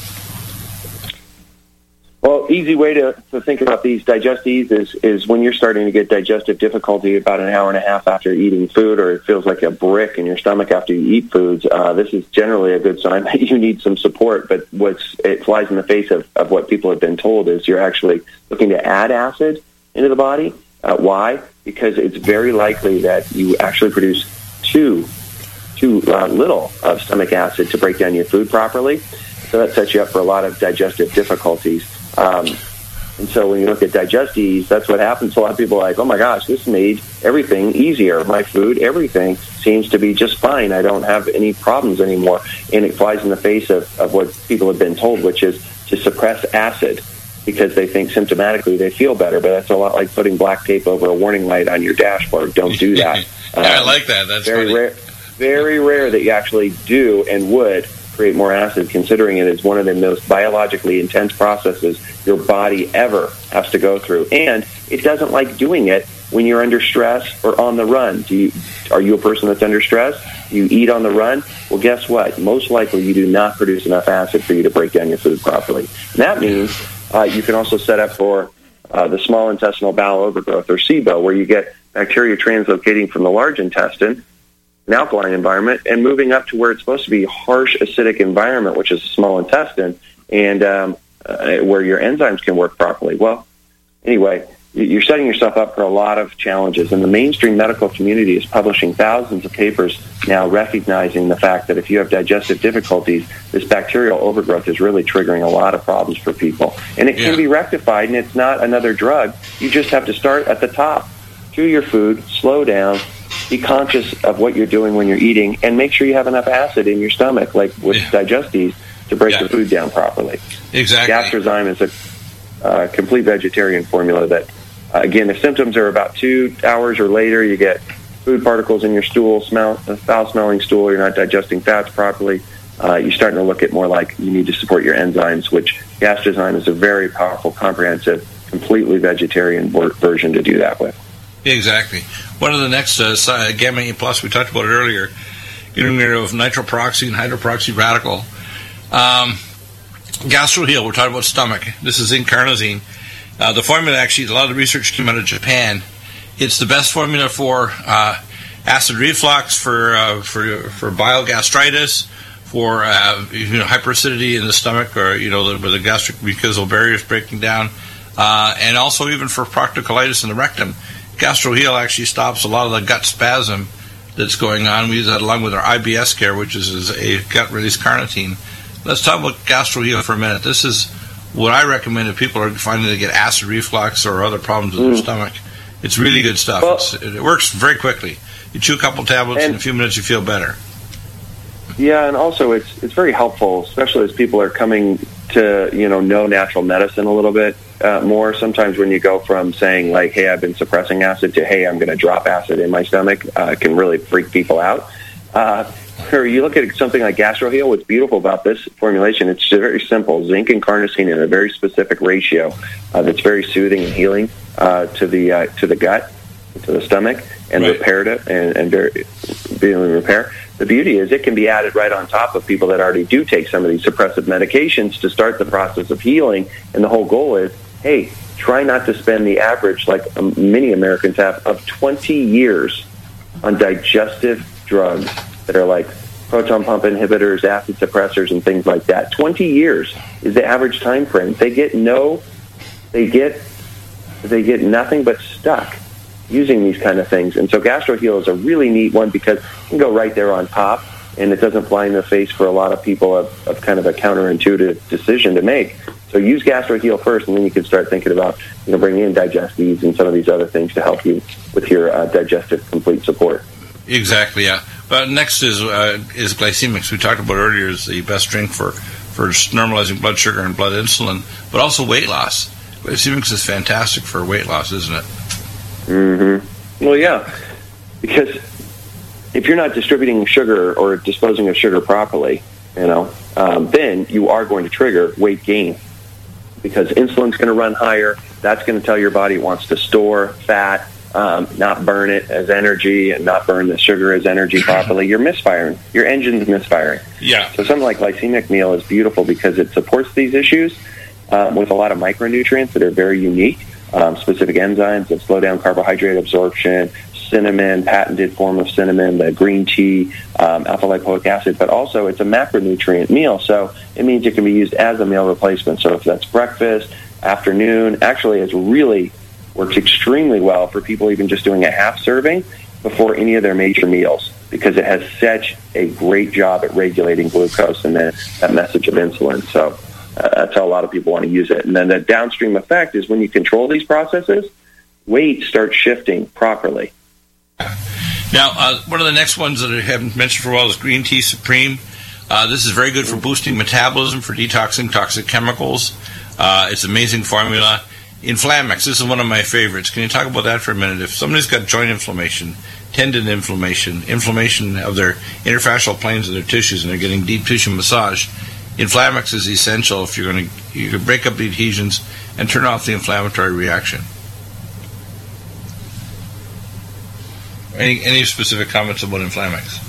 Well, easy way to, to think about these Digestes is, is when you're starting to get digestive difficulty about an hour and a half after eating food, or it feels like a brick in your stomach after you eat foods. Uh, this is generally a good sign that you need some support, but what's it flies in the face of, of what people have been told is you're actually looking to add acid into the body. Uh, why? Because it's very likely that you actually produce too, too uh, little of stomach acid to break down your food properly. So that sets you up for a lot of digestive difficulties. Um, And so when you look at Digest-Ease, that's what happens. A lot of people are like, oh my gosh, this made everything easier. My food, everything seems to be just fine. I don't have any problems anymore. And it flies in the face of, of what people have been told, which is to suppress acid because they think symptomatically they feel better. But that's a lot like putting black tape over a warning light on your dashboard. Don't do that. yeah, um, I like that. That's very funny. rare. Very rare that you actually do and would create more acid, considering it is one of the most biologically intense processes your body ever has to go through. And it doesn't like doing it when you're under stress or on the run. Do you, are you a person that's under stress? Do you eat on the run? Well, guess what? Most likely you do not produce enough acid for you to break down your food properly. And that means uh, you can also set up for uh, the small intestinal bowel overgrowth, or SIBO, where you get bacteria translocating from the large intestine, an alkaline environment, and moving up to where it's supposed to be a harsh acidic environment, which is the small intestine, and um, uh, where your enzymes can work properly. Well, anyway, you're setting yourself up for a lot of challenges, and the mainstream medical community is publishing thousands of papers now recognizing the fact that if you have digestive difficulties, this bacterial overgrowth is really triggering a lot of problems for people. And it yeah. can be rectified, and it's not another drug. You just have to start at the top. Chew your food, slow down, be conscious of what you're doing when you're eating, and make sure you have enough acid in your stomach, like with yeah. Digest-Ease, to break yeah. the food down properly. Exactly. Gastrozyme is a uh, complete vegetarian formula that, uh, again, if symptoms are about two hours or later, you get food particles in your stool, smell, a foul-smelling stool, you're not digesting fats properly, uh, you're starting to look at more like you need to support your enzymes, which Gastrozyme is a very powerful, comprehensive, completely vegetarian version to do that with. Exactly. One of the next uh, gamma E plus, we talked about it earlier, getting rid of nitroperoxy and hydroperoxy radical. Um, GastroHeal, we're talking about stomach. This is zinc carnosine. Uh, the formula, actually, a lot of the research came out of Japan. It's the best formula for uh, acid reflux, for uh, for for bile gastritis, for uh, you know hyperacidity in the stomach, or you know the, where the gastric mucosal barrier is breaking down, uh, and also even for proctocolitis in the rectum. GastroHeal actually stops a lot of the gut spasm that's going on. We use that along with our I B S care, which is a gut-release carnitine. Let's talk about GastroHeal for a minute. This is what I recommend if people are finding they get acid reflux or other problems with mm. their stomach. It's really good stuff. Well, it's, it works very quickly. You chew a couple tablets, and in a few minutes you feel better. Yeah, and also it's it's very helpful, especially as people are coming to you know know natural medicine a little bit uh, more. Sometimes when you go from saying like, "Hey, I've been suppressing acid," to "Hey, I'm going to drop acid in my stomach," uh, can really freak people out. Uh, or you look at something like GastroHeal. What's beautiful about this formulation? It's very simple: zinc and carnosine in a very specific ratio uh, that's very soothing and healing uh, to the uh, to the gut, to the stomach, and right. reparative and, and very being repair. The beauty is it can be added right on top of people that already do take some of these suppressive medications to start the process of healing. And the whole goal is, hey, try not to spend the average, like um, many Americans have, of twenty years on digestive drugs that are like proton pump inhibitors, acid suppressors, and things like that. twenty years is the average time frame. They get no, they get, they get nothing but stuck using these kind of things. And so GastroHeal is a really neat one because you can go right there on top, and it doesn't fly in the face for a lot of people of, of kind of a counterintuitive decision to make. So use GastroHeal first, and then you can start thinking about you know bringing in Digest-Ease and some of these other things to help you with your uh, digestive complete support. Exactly, yeah. But next is uh, is Glycemics. We talked about earlier is the best drink for, for normalizing blood sugar and blood insulin, but also weight loss. Glycemics is fantastic for weight loss, isn't it? Mm-hmm. Well, yeah, because if you're not distributing sugar or disposing of sugar properly, you know, um, then you are going to trigger weight gain because insulin's going to run higher. That's going to tell your body it wants to store fat, um, not burn it as energy, and not burn the sugar as energy properly. You're misfiring. Your engine's misfiring. Yeah. So something like Glycemic Meal is beautiful because it supports these issues um, with a lot of micronutrients that are very unique. Um, specific enzymes that slow down carbohydrate absorption, cinnamon, patented form of cinnamon, the green tea, um, alpha-lipoic acid, but also it's a macronutrient meal, so it means it can be used as a meal replacement. So if that's breakfast, afternoon, actually it really works extremely well for people even just doing a half serving before any of their major meals because it has such a great job at regulating glucose and that, that message of insulin. So Uh, that's how a lot of people want to use it. And then the downstream effect is when you control these processes, weight starts shifting properly. Now, uh, one of the next ones that I haven't mentioned for a while is Green Tea Supreme. Uh, this is very good for boosting metabolism, for detoxing toxic chemicals. Uh, it's an amazing formula. Inflamex, this is one of my favorites. Can you talk about that for a minute? If somebody's got joint inflammation, tendon inflammation, inflammation of their interfascial planes of their tissues, and they're getting deep tissue massage, Inflamex is essential if you're going to you can break up the adhesions and turn off the inflammatory reaction. Any any specific comments about Inflamex?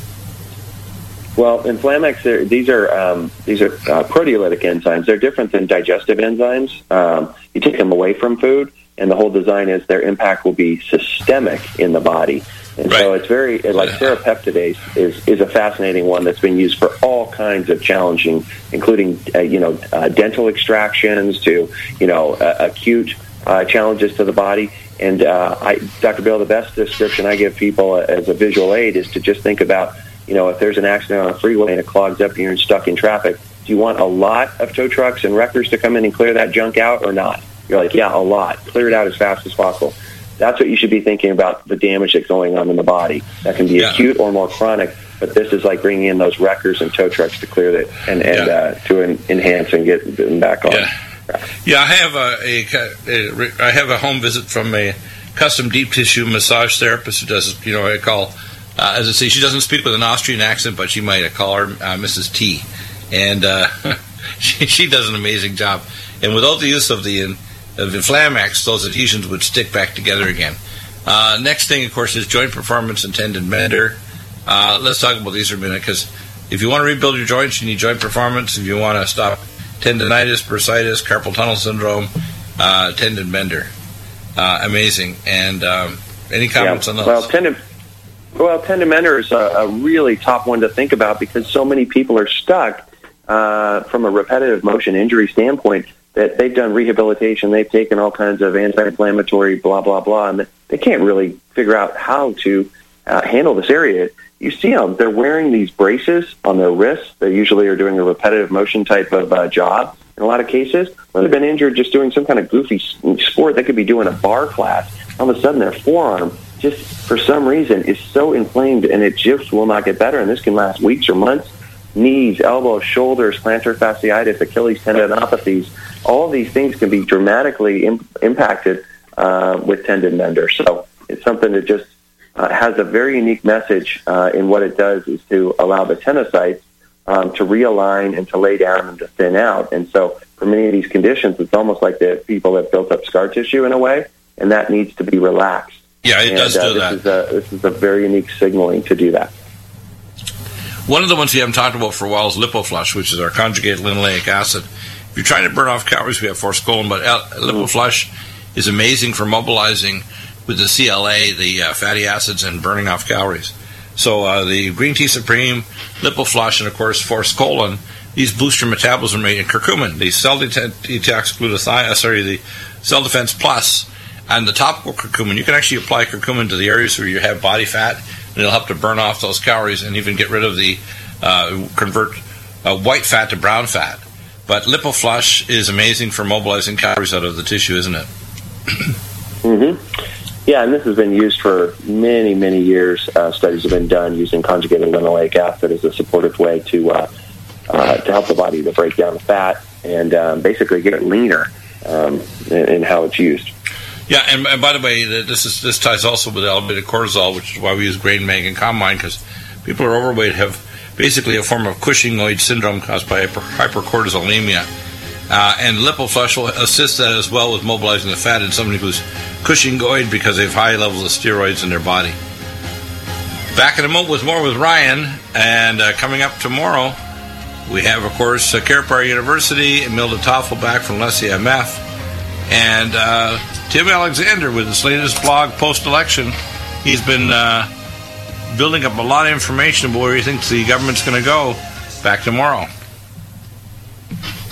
Well, Inflamex, are, these are um, these are uh, proteolytic enzymes. They're different than digestive enzymes. Um, you take them away from food, and the whole design is their impact will be systemic in the body. And right. so it's very, like serrapeptidase is, is a fascinating one that's been used for all kinds of challenging, including, uh, you know, uh, dental extractions to, you know, uh, acute uh, challenges to the body. And uh, I, Doctor Bill, the best description I give people as a visual aid is to just think about, you know, if there's an accident on a freeway and it clogs up and you're stuck in traffic, do you want a lot of tow trucks and wreckers to come in and clear that junk out or not? You're like, yeah, a lot. Clear it out as fast as possible. That's what you should be thinking about, the damage that's going on in the body. That can be yeah. acute or more chronic, but this is like bringing in those wreckers and tow trucks to clear it and, and yeah. uh, to en- enhance and get them back on. Yeah, yeah I have a, a, a I have a home visit from a custom deep tissue massage therapist who does, you know, I call, uh, as I say, she doesn't speak with an Austrian accent, but she might call her uh, Missus T. And uh, she, she does an amazing job. And without the use of the of Inflamex, those adhesions would stick back together again. Uh, next thing, of course, is joint performance and tendon mender. Uh, let's talk about these for a minute, because if you want to rebuild your joints, you need joint performance. If you want to stop tendonitis, bursitis, carpal tunnel syndrome, uh, tendon mender. Uh, amazing. And um, any comments yeah. on those? Well, tendon, well, tendon mender is a, a really top one to think about, because so many people are stuck uh, from a repetitive motion injury standpoint that they've done rehabilitation, they've taken all kinds of anti-inflammatory, blah, blah, blah, and they can't really figure out how to uh, handle this area. You see them, they're wearing these braces on their wrists. They usually are doing a repetitive motion type of uh, job in a lot of cases. When they've been injured just doing some kind of goofy sport, they could be doing a bar class. All of a sudden, their forearm, just for some reason, is so inflamed, and it just will not get better, and this can last weeks or months. Knees, elbows, shoulders, plantar fasciitis, Achilles tendinopathies, all these things can be dramatically imp- impacted uh, with tendon mender. So it's something that just uh, has a very unique message uh, in what it does is to allow the tenocytes um, to realign and to lay down and to thin out. And so for many of these conditions, it's almost like the people have built up scar tissue in a way, and that needs to be relaxed. Yeah, it and, does uh, do this that. Is a, this is a very unique signaling to do that. One of the ones we haven't talked about for a while is LipoFlush, which is our conjugated linoleic acid. If you're trying to burn off calories, we have Forskolin, but LipoFlush is amazing for mobilizing with the C L A, the uh, fatty acids, and burning off calories. So uh, the Green Tea Supreme, LipoFlush, and of course Forskolin, these boost your metabolism rate, and curcumin, the cell detox glutathione, uh, sorry, the Cell Defense Plus, and the topical curcumin. You can actually apply curcumin to the areas where you have body fat, and it'll help to burn off those calories and even get rid of the, uh, convert uh, white fat to brown fat. But LipoFlush is amazing for mobilizing calories out of the tissue, isn't it? Mm-hmm. Yeah, and this has been used for many, many years. Uh, studies have been done using conjugated linoleic acid as a supportive way to uh, uh, to help the body to break down the fat and um, basically get it leaner um, in, in how it's used. Yeah, and, and by the way, this is this ties also with elevated cortisol, which is why we use Grain Mag and Combine, because people who are overweight have basically a form of Cushingoid syndrome caused by hyper, hypercortisolemia. Uh, and LipoFlush will assist that as well with mobilizing the fat in somebody who's Cushingoid because they have high levels of steroids in their body. Back in a moment with more with Ryan, and uh, coming up tomorrow, we have, of course, uh, CarePar University, Emil de Toffel back from Leslie M F, and uh, Tim Alexander with his latest blog post-election. He's been uh, building up a lot of information about where he thinks the government's going to go. Back tomorrow.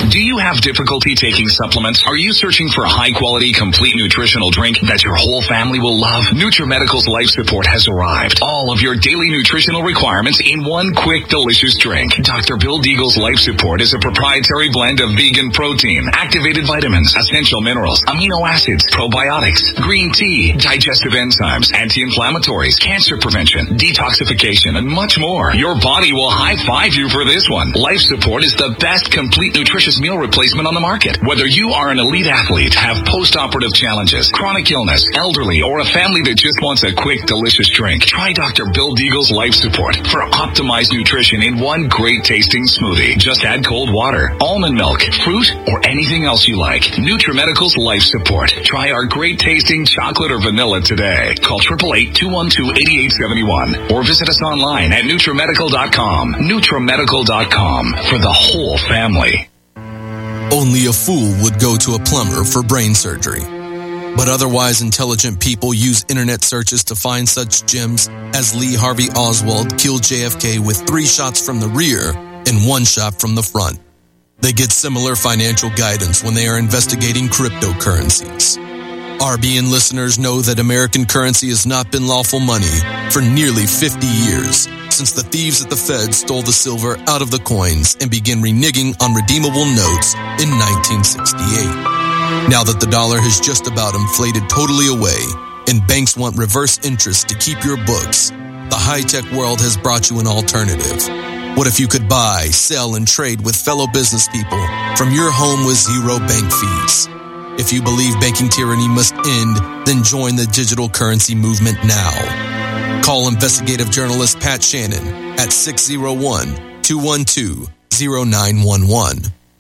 Do you have difficulty taking supplements? Are you searching for a high-quality, complete nutritional drink that your whole family will love? NutriMedical's Life Support has arrived. All of your daily nutritional requirements in one quick, delicious drink. Doctor Bill Deagle's Life Support is a proprietary blend of vegan protein, activated vitamins, essential minerals, amino acids, probiotics, green tea, digestive enzymes, anti-inflammatories, cancer prevention, detoxification, and much more. Your body will high-five you for this one. Life Support is the best complete nutritious meal replacement on the market. Whether you are an elite athlete, have post-operative challenges, chronic illness, elderly, or a family that just wants a quick, delicious drink, try Doctor Bill Deagle's Life Support for optimized nutrition in one great-tasting smoothie. Just add cold water, almond milk, fruit, or anything else you like. NutriMedical's Life Support. Try our great-tasting chocolate or vanilla today. Call eight eight eight, two one two, eight eight seven one or visit us online at NutriMedical dot com. NutriMedical dot com for the whole family. Only a fool would go to a plumber for brain surgery. But otherwise intelligent people use internet searches to find such gems as Lee Harvey Oswald killed J F K with three shots from the rear and one shot from the front. They get similar financial guidance when they are investigating cryptocurrencies. R B N listeners know that American currency has not been lawful money for nearly fifty years, since the thieves at the Fed stole the silver out of the coins and began reneging on redeemable notes in nineteen sixty-eight. Now that the dollar has just about inflated totally away and banks want reverse interest to keep your books, the high-tech world has brought you an alternative. What if you could buy, sell, and trade with fellow business people from your home with zero bank fees? If you believe banking tyranny must end, then join the digital currency movement now. Call investigative journalist Pat Shannon at six oh one, two one two, oh nine one one.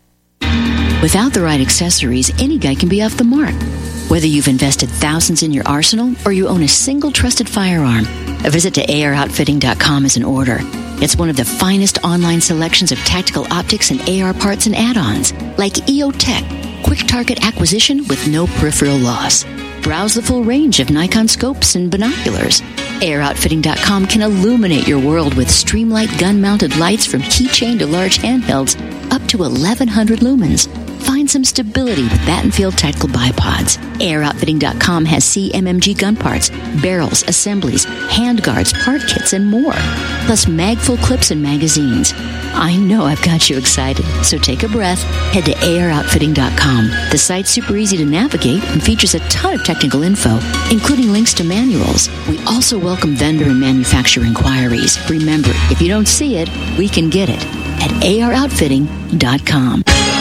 Without the right accessories, any guy can be off the mark. Whether you've invested thousands in your arsenal or you own a single trusted firearm, a visit to A R outfitting dot com is in order. It's one of the finest online selections of tactical optics and A R parts and add-ons, like E O Tech, quick target acquisition with no peripheral loss. Browse the full range of Nikon scopes and binoculars. A R outfitting dot com can illuminate your world with Streamlight gun-mounted lights from keychain to large handhelds up to eleven hundred lumens. Find some stability with Battenfield tactical bipods. A R outfitting dot com has C M M G gun parts, barrels, assemblies, handguards, part kits, and more. Plus magful clips and magazines. I know I've got you excited, so take a breath. Head to A R outfitting dot com. The site's super easy to navigate and features a ton of technical info, including links to manuals. We also welcome vendor and manufacturer inquiries. Remember, if you don't see it, we can get it at A R outfitting dot com.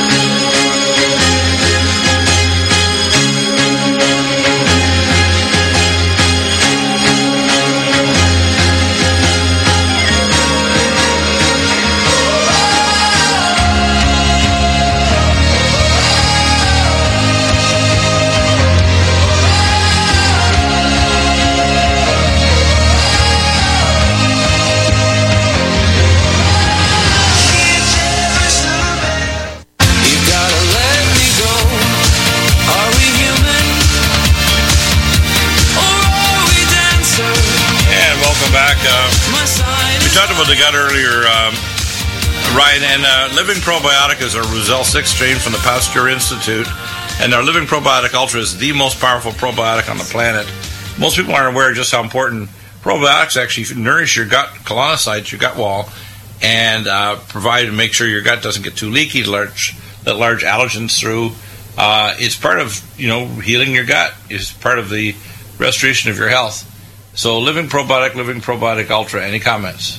About the gut earlier, um, Ryan, and uh, Living Probiotic is our Roselle six strain from the Pasteur Institute, and our Living Probiotic Ultra is the most powerful probiotic on the planet. Most people aren't aware of just how important probiotics actually nourish your gut colonocytes, your gut wall, and uh, provide and make sure your gut doesn't get too leaky, large, let large allergens through. Uh, it's part of, you know, healing your gut. It's part of the restoration of your health. So Living Probiotic, Living Probiotic Ultra. Any comments?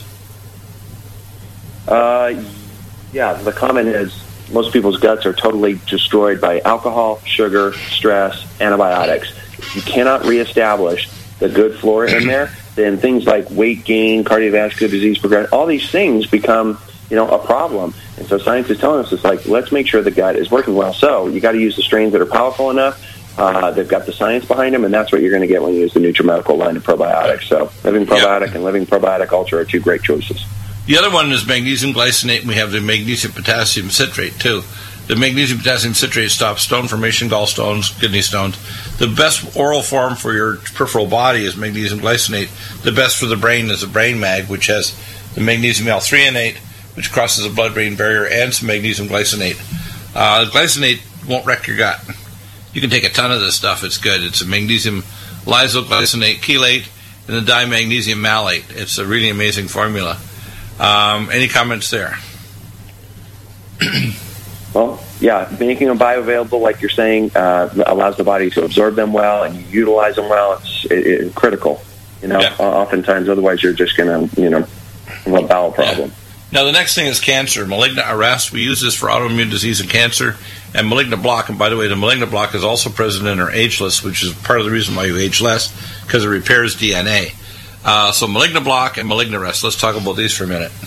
Uh, yeah, the comment is most people's guts are totally destroyed by alcohol, sugar, stress, antibiotics. If you cannot reestablish the good flora in there, then things like weight gain, cardiovascular disease progression, all these things become, you know, a problem. And so science is telling us, it's like, let's make sure the gut is working well. So you got to use the strains that are powerful enough. Uh, they've got the science behind them, and that's what you're going to get when you use the NutriMedical line of probiotics. So Living Probiotic yep. and Living Probiotic Ultra are two great choices. The other one is magnesium glycinate, and we have the magnesium potassium citrate, too. The magnesium potassium citrate stops stone formation, gallstones, kidney stones. The best oral form for your peripheral body is magnesium glycinate. The best for the brain is the Brain Mag, which has the magnesium L threonate, which crosses the blood-brain barrier, and some magnesium glycinate. Uh, glycinate won't wreck your gut. You can take a ton of this stuff. It's good. It's a magnesium lysoglycinate chelate and the dimagnesium malate. It's a really amazing formula. Um, any comments there? Well, yeah, making them bioavailable, like you're saying, uh, allows the body to absorb them well and you utilize them well. It's it, it, critical. You know, yeah. Oftentimes, otherwise you're just going to, you know, have a bowel problem. Yeah. Now, the next thing is cancer. Malignant arrest. We use this for autoimmune disease and cancer. And malignant block. And by the way, the malignant block is also present in our ageless, which is part of the reason why you age less, because it repairs D N A. Uh, so malignant block and malignant arrest. Let's talk about these for a minute.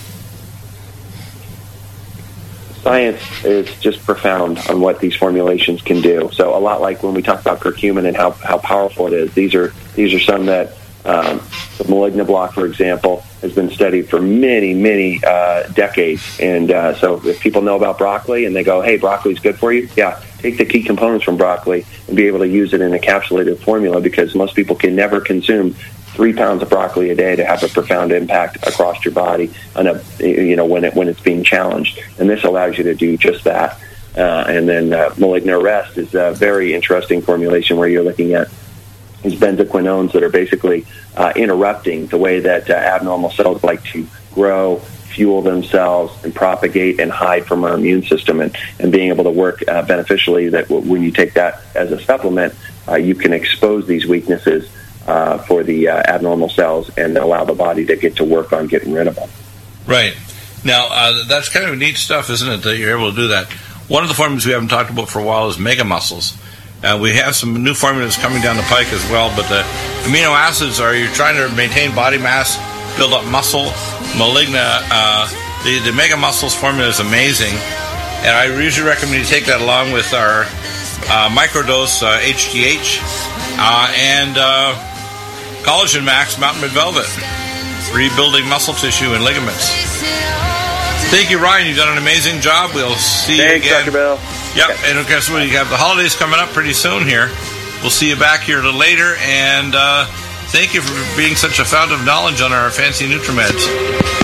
Science is just profound on what these formulations can do. So a lot like when we talk about curcumin and how, how powerful it is, these are these are some that um, the malignant block, for example, has been studied for many, many uh, decades. And uh, so if people know about broccoli and they go, hey, broccoli's good for you, yeah, take the key components from broccoli and be able to use it in a capsulated formula, because most people can never consume three pounds of broccoli a day to have a profound impact across your body on a, you know, when it when it's being challenged. And this allows you to do just that. Uh, and then uh, malignant arrest is a very interesting formulation where you're looking at these benzoquinones that are basically uh, interrupting the way that uh, abnormal cells like to grow, fuel themselves, and propagate and hide from our immune system, and, and being able to work uh, beneficially, that w- when you take that as a supplement, uh, you can expose these weaknesses uh, for the uh, abnormal cells and allow the body to get to work on getting rid of them. Right. Now, uh, that's kind of neat stuff, isn't it, that you're able to do that? One of the formulas we haven't talked about for a while is Mega Muscles. Uh, we have some new formulas coming down the pike as well, but the amino acids are, you're trying to maintain body mass, build up muscle. Malignant, uh, the, the Mega Muscles formula is amazing, and I usually recommend you take that along with our uh, microdose uh, H G H uh, and uh, Collagen Max Mountain Red Velvet, rebuilding muscle tissue and ligaments. Thank you, Ryan. You've done an amazing job. We'll see Thanks, you again. Doctor Bell. Yep, and guess what? You have the holidays coming up pretty soon here. We'll see you back here a little later, and uh, thank you for being such a fount of knowledge on our fancy NutriMeds.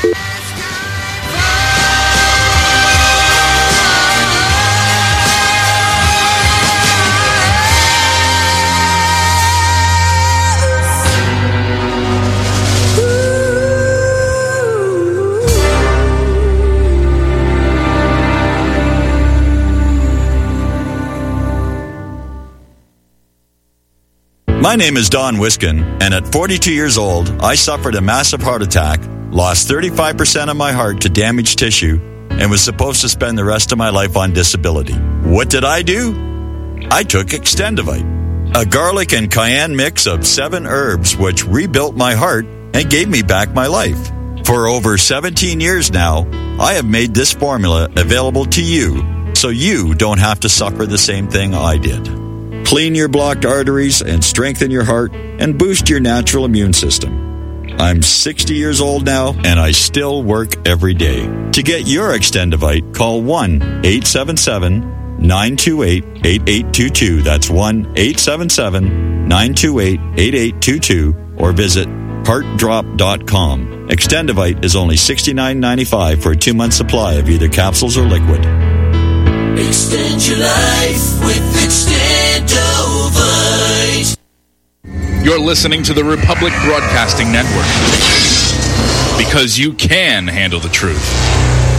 My name is Don Wiskin, and at forty-two years old, I suffered a massive heart attack, lost thirty-five percent of my heart to damaged tissue, and was supposed to spend the rest of my life on disability. What did I do? I took Extendivite, a garlic and cayenne mix of seven herbs which rebuilt my heart and gave me back my life. For over seventeen years now, I have made this formula available to you, so you don't have to suffer the same thing I did. Clean your blocked arteries and strengthen your heart and boost your natural immune system. I'm sixty years old now, and I still work every day. To get your Extendivite, call one eight seven seven, nine two eight, eight eight two two. That's one eight seven seven, nine two eight, eight eight two two, or visit heart drop dot com. Extendivite is only sixty-nine ninety-five for a two-month supply of either capsules or liquid. Extend your life with Extendovite. You're listening to the Republic Broadcasting Network, because you can handle the truth.